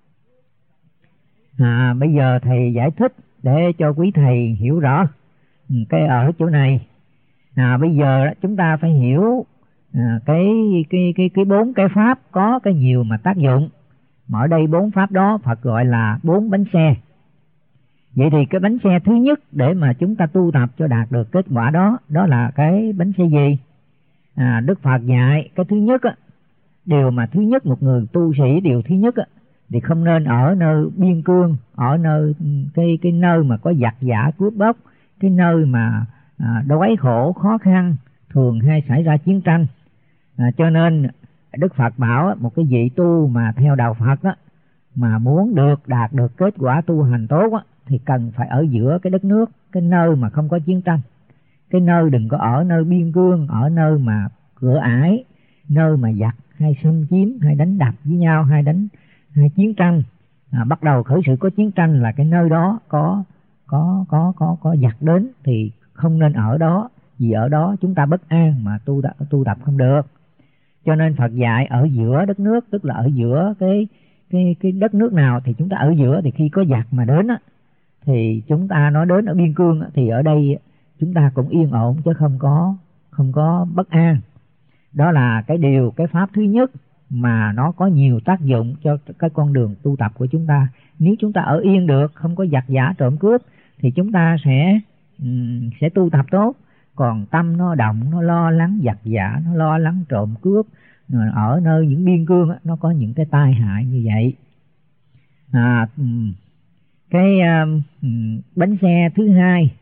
Bây giờ thầy giải thích để cho quý thầy hiểu rõ cái ở chỗ này. Bây giờ chúng ta phải hiểu cái 4 cái pháp có cái nhiều mà tác dụng. Mà ở đây 4 pháp đó Phật gọi là 4 bánh xe. Vậy thì cái bánh xe thứ nhất để mà chúng ta tu tập cho đạt được kết quả đó, đó là cái bánh xe gì? Đức Phật dạy cái thứ nhất điều mà thứ nhất một người tu sĩ, điều thứ nhất thì không nên ở nơi biên cương, ở nơi cái nơi mà có giặc giả cướp bóc, cái nơi mà đói khổ khó khăn, thường hay xảy ra chiến tranh. Cho nên Đức Phật bảo một cái vị tu mà theo đạo Phật mà muốn đạt được kết quả tu hành tốt thì cần phải ở giữa cái đất nước, cái nơi mà không có chiến tranh. Cái nơi đừng có ở nơi biên cương, ở nơi mà cửa ải, nơi mà giặc hay xâm chiếm hay đánh đập với nhau, hay chiến tranh. Bắt đầu khởi sự có chiến tranh là cái nơi đó có giặc đến thì không nên ở đó, vì ở đó chúng ta bất an mà tu tập không được. Cho nên Phật dạy ở giữa đất nước, tức là ở giữa cái đất nước nào thì chúng ta ở giữa, thì khi có giặc mà đến thì chúng ta nói đến ở biên cương thì ở đây chúng ta cũng yên ổn chứ không có bất an. Đó là cái pháp thứ nhất mà nó có nhiều tác dụng cho cái con đường tu tập của chúng ta. Nếu chúng ta ở yên được, không có giặc giả trộm cướp thì chúng ta sẽ tu tập tốt. Còn tâm nó động, nó lo lắng giặc giả, nó lo lắng trộm cướp, ở nơi những biên cương nó có những cái tai hại như vậy. Bánh xe thứ hai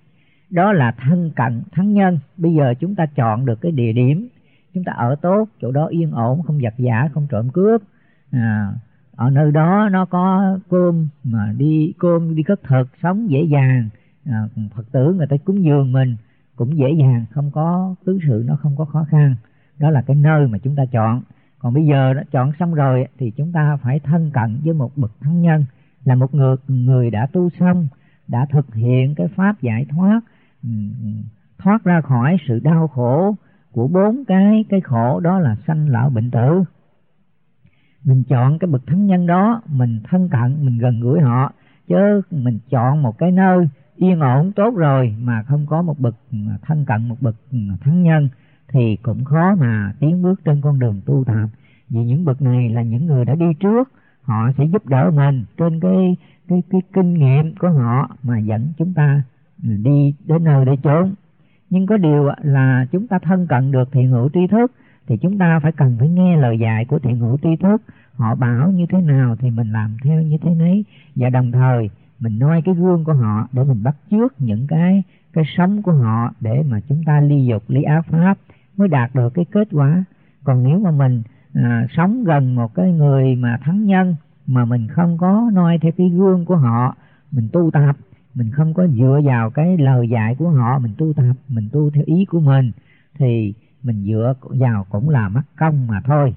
đó là thân cận thắng nhân. Bây giờ chúng ta chọn được cái địa điểm, chúng ta ở tốt, chỗ đó yên ổn, không giật giả, không trộm cướp. Ở nơi đó nó có cơm mà đi cất thực, sống dễ dàng. Phật tử người ta cúng dường mình cũng dễ dàng, không có tứ sự, nó không có khó khăn. Đó là cái nơi mà chúng ta chọn. Còn bây giờ đã chọn xong rồi thì chúng ta phải thân cận với một bậc thắng nhân, là một người đã tu xong, đã thực hiện cái pháp giải thoát, thoát ra khỏi sự đau khổ của 4 cái khổ, đó là sanh lão bệnh tử. Mình chọn cái bậc thắng nhân đó, mình thân cận, mình gần gũi họ, chứ mình chọn một cái nơi yên ổn tốt rồi mà không có một bậc thân cận, một bậc thắng nhân thì cũng khó mà tiến bước trên con đường tu tập. Vì những bậc này là những người đã đi trước, họ sẽ giúp đỡ mình trên cái kinh nghiệm của họ mà dẫn chúng ta đi đến nơi để chốn. Nhưng có điều là chúng ta thân cận được thiện hữu tri thức thì chúng ta cần phải nghe lời dạy của thiện hữu tri thức. Họ bảo như thế nào thì mình làm theo như thế nấy, và đồng thời mình noi cái gương của họ để mình bắt chước những cái sống của họ để mà chúng ta ly dục ly ác pháp mới đạt được cái kết quả. Còn nếu mà mình sống gần một cái người mà thắng nhân mà mình không có noi theo cái gương của họ, mình tu tập, mình không có dựa vào cái lời dạy của họ, mình tu tập, mình tu theo ý của mình thì mình dựa vào cũng là mắc công mà thôi.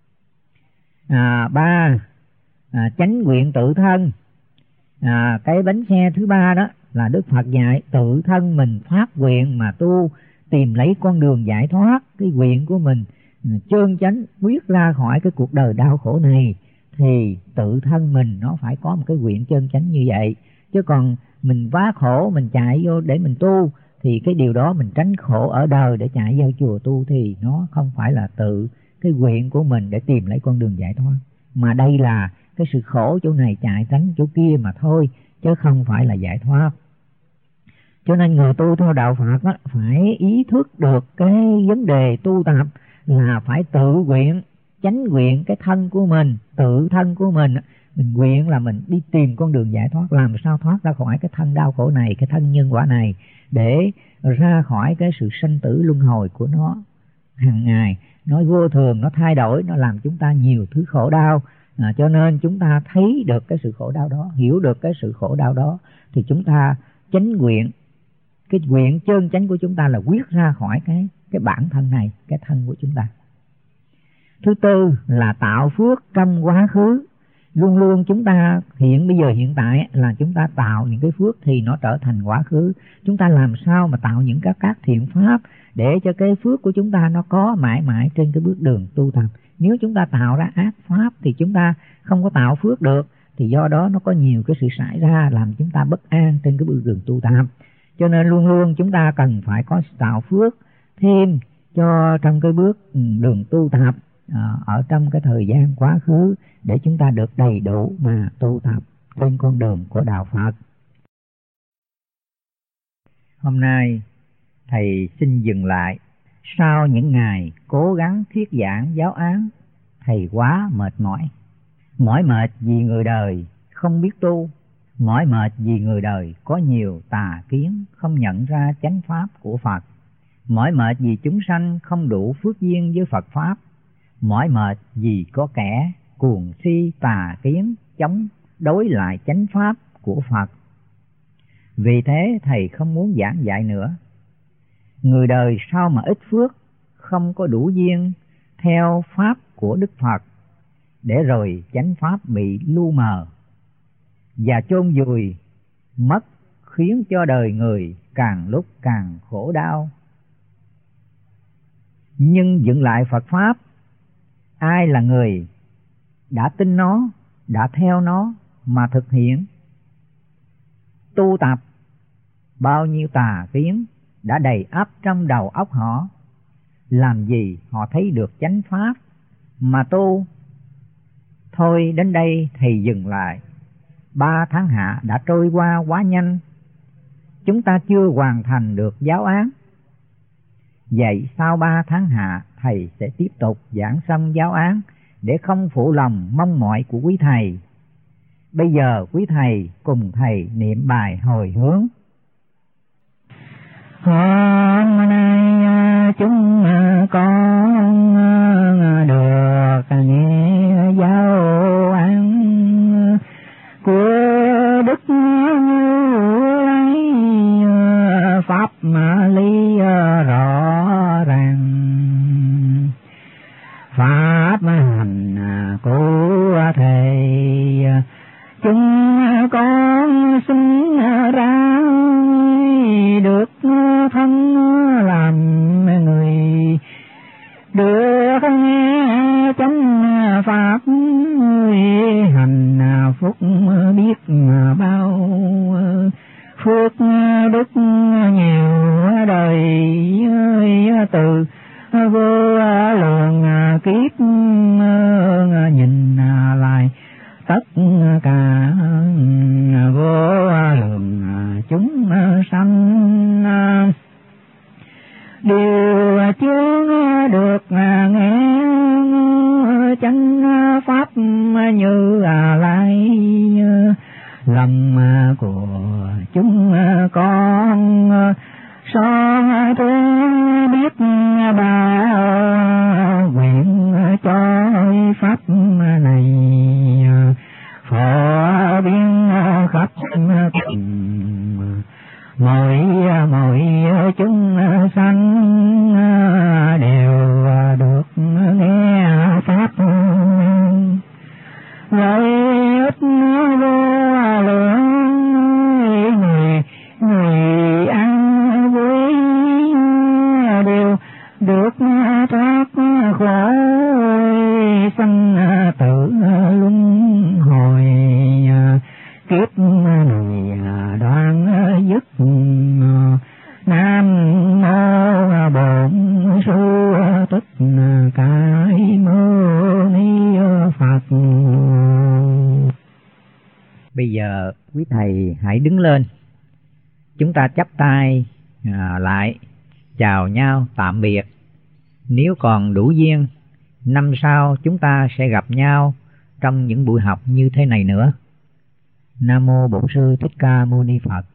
3. Chánh nguyện tự thân. Cái bánh xe thứ 3 đó là Đức Phật dạy tự thân mình phát nguyện mà tu, tìm lấy con đường giải thoát. Cái nguyện của mình chân chánh quyết ra khỏi cái cuộc đời đau khổ này thì tự thân mình nó phải có một cái nguyện chân chánh như vậy. Chứ còn mình quá khổ, mình chạy vô để mình tu thì cái điều đó mình tránh khổ ở đời để chạy vào chùa tu thì nó không phải là tự cái nguyện của mình để tìm lấy con đường giải thoát, mà đây là cái sự khổ chỗ này chạy tránh chỗ kia mà thôi, chứ không phải là giải thoát. Cho nên người tu theo đạo Phật đó, phải ý thức được cái vấn đề tu tập là phải tự nguyện, chánh nguyện cái thân của mình, tự thân của mình nguyện là mình đi tìm con đường giải thoát, làm sao thoát ra khỏi cái thân đau khổ này, cái thân nhân quả này, để ra khỏi cái sự sanh tử luân hồi của nó hàng ngày. Nó vô thường, nó thay đổi, nó làm chúng ta nhiều thứ khổ đau. Cho nên chúng ta thấy được cái sự khổ đau đó, hiểu được cái sự khổ đau đó thì chúng ta chánh nguyện. Cái nguyện chân chánh của chúng ta là quyết ra khỏi cái bản thân này, cái thân của chúng ta. Thứ 4 là tạo phước trong quá khứ. Luôn luôn chúng ta hiện tại là chúng ta tạo những cái phước thì nó trở thành quá khứ. Chúng ta làm sao mà tạo những các thiện pháp để cho cái phước của chúng ta nó có mãi mãi trên cái bước đường tu tập. Nếu chúng ta tạo ra ác pháp thì chúng ta không có tạo phước được, thì do đó nó có nhiều cái sự xảy ra làm chúng ta bất an trên cái bước đường tu tập. Cho nên luôn luôn chúng ta cần phải có tạo phước thêm cho trong cái bước đường tu tập ở trong cái thời gian quá khứ để chúng ta được đầy đủ mà tu tập trên con đường của đạo Phật. Hôm nay thầy xin dừng lại. Sau những ngày cố gắng thuyết giảng giáo án, thầy quá mệt mỏi. Mỏi mệt vì người đời không biết tu, mỏi mệt vì người đời có nhiều tà kiến, không nhận ra chánh pháp của Phật, mỏi mệt vì chúng sanh không đủ phước duyên với Phật pháp, mỏi mệt vì có kẻ cuồng si tà kiến chống đối lại chánh pháp của Phật. Vì thế thầy không muốn giảng dạy nữa. Người đời sao mà ít phước, không có đủ duyên theo pháp của Đức Phật, để rồi chánh pháp bị lu mờ và chôn vùi mất, khiến cho đời người càng lúc càng khổ đau. Nhưng dựng lại Phật pháp, ai là người đã tin nó, đã theo nó mà thực hiện tu tập, bao nhiêu tà kiến đã đầy ắp trong đầu óc họ, làm gì họ thấy được chánh pháp mà tu. Thôi đến đây thầy dừng lại. 3 tháng hạ đã trôi qua quá nhanh, chúng ta chưa hoàn thành được giáo án. Vậy sau 3 tháng hạ thầy sẽ tiếp tục giảng xong giáo án để không phụ lòng mong mỏi của quý thầy. Bây giờ quý thầy cùng thầy niệm bài hồi hướng. pháp lý rõ ràng, pháp hành của thầy chúng con sinh ra được thân làm người, được nghe chánh pháp hành phúc biết bao, phước đức nhiều đời từ vô lượng kiếp, nhìn lại tất cả vô lượng chúng sanh đều chưa được nghe chánh pháp như lai, lòng của chúng con so thế biết bao, nguyện cho pháp này phổ biến khắp mọi chúng sanh đều được nghe pháp, lợi ích vô lượng, người ăn vui đều được thoát khỏi sanh tử luân hồi, kiếp này đoạn dứt. Nam mô Bổn Sư Thích Ca Mâu Ni Phật. Bây giờ quý thầy hãy đứng lên, chúng ta chắp tay lại chào nhau tạm biệt. Nếu còn đủ duyên, năm sau chúng ta sẽ gặp nhau trong những buổi học như thế này nữa. Nam mô Bổn Sư Thích Ca Mâu Ni Phật.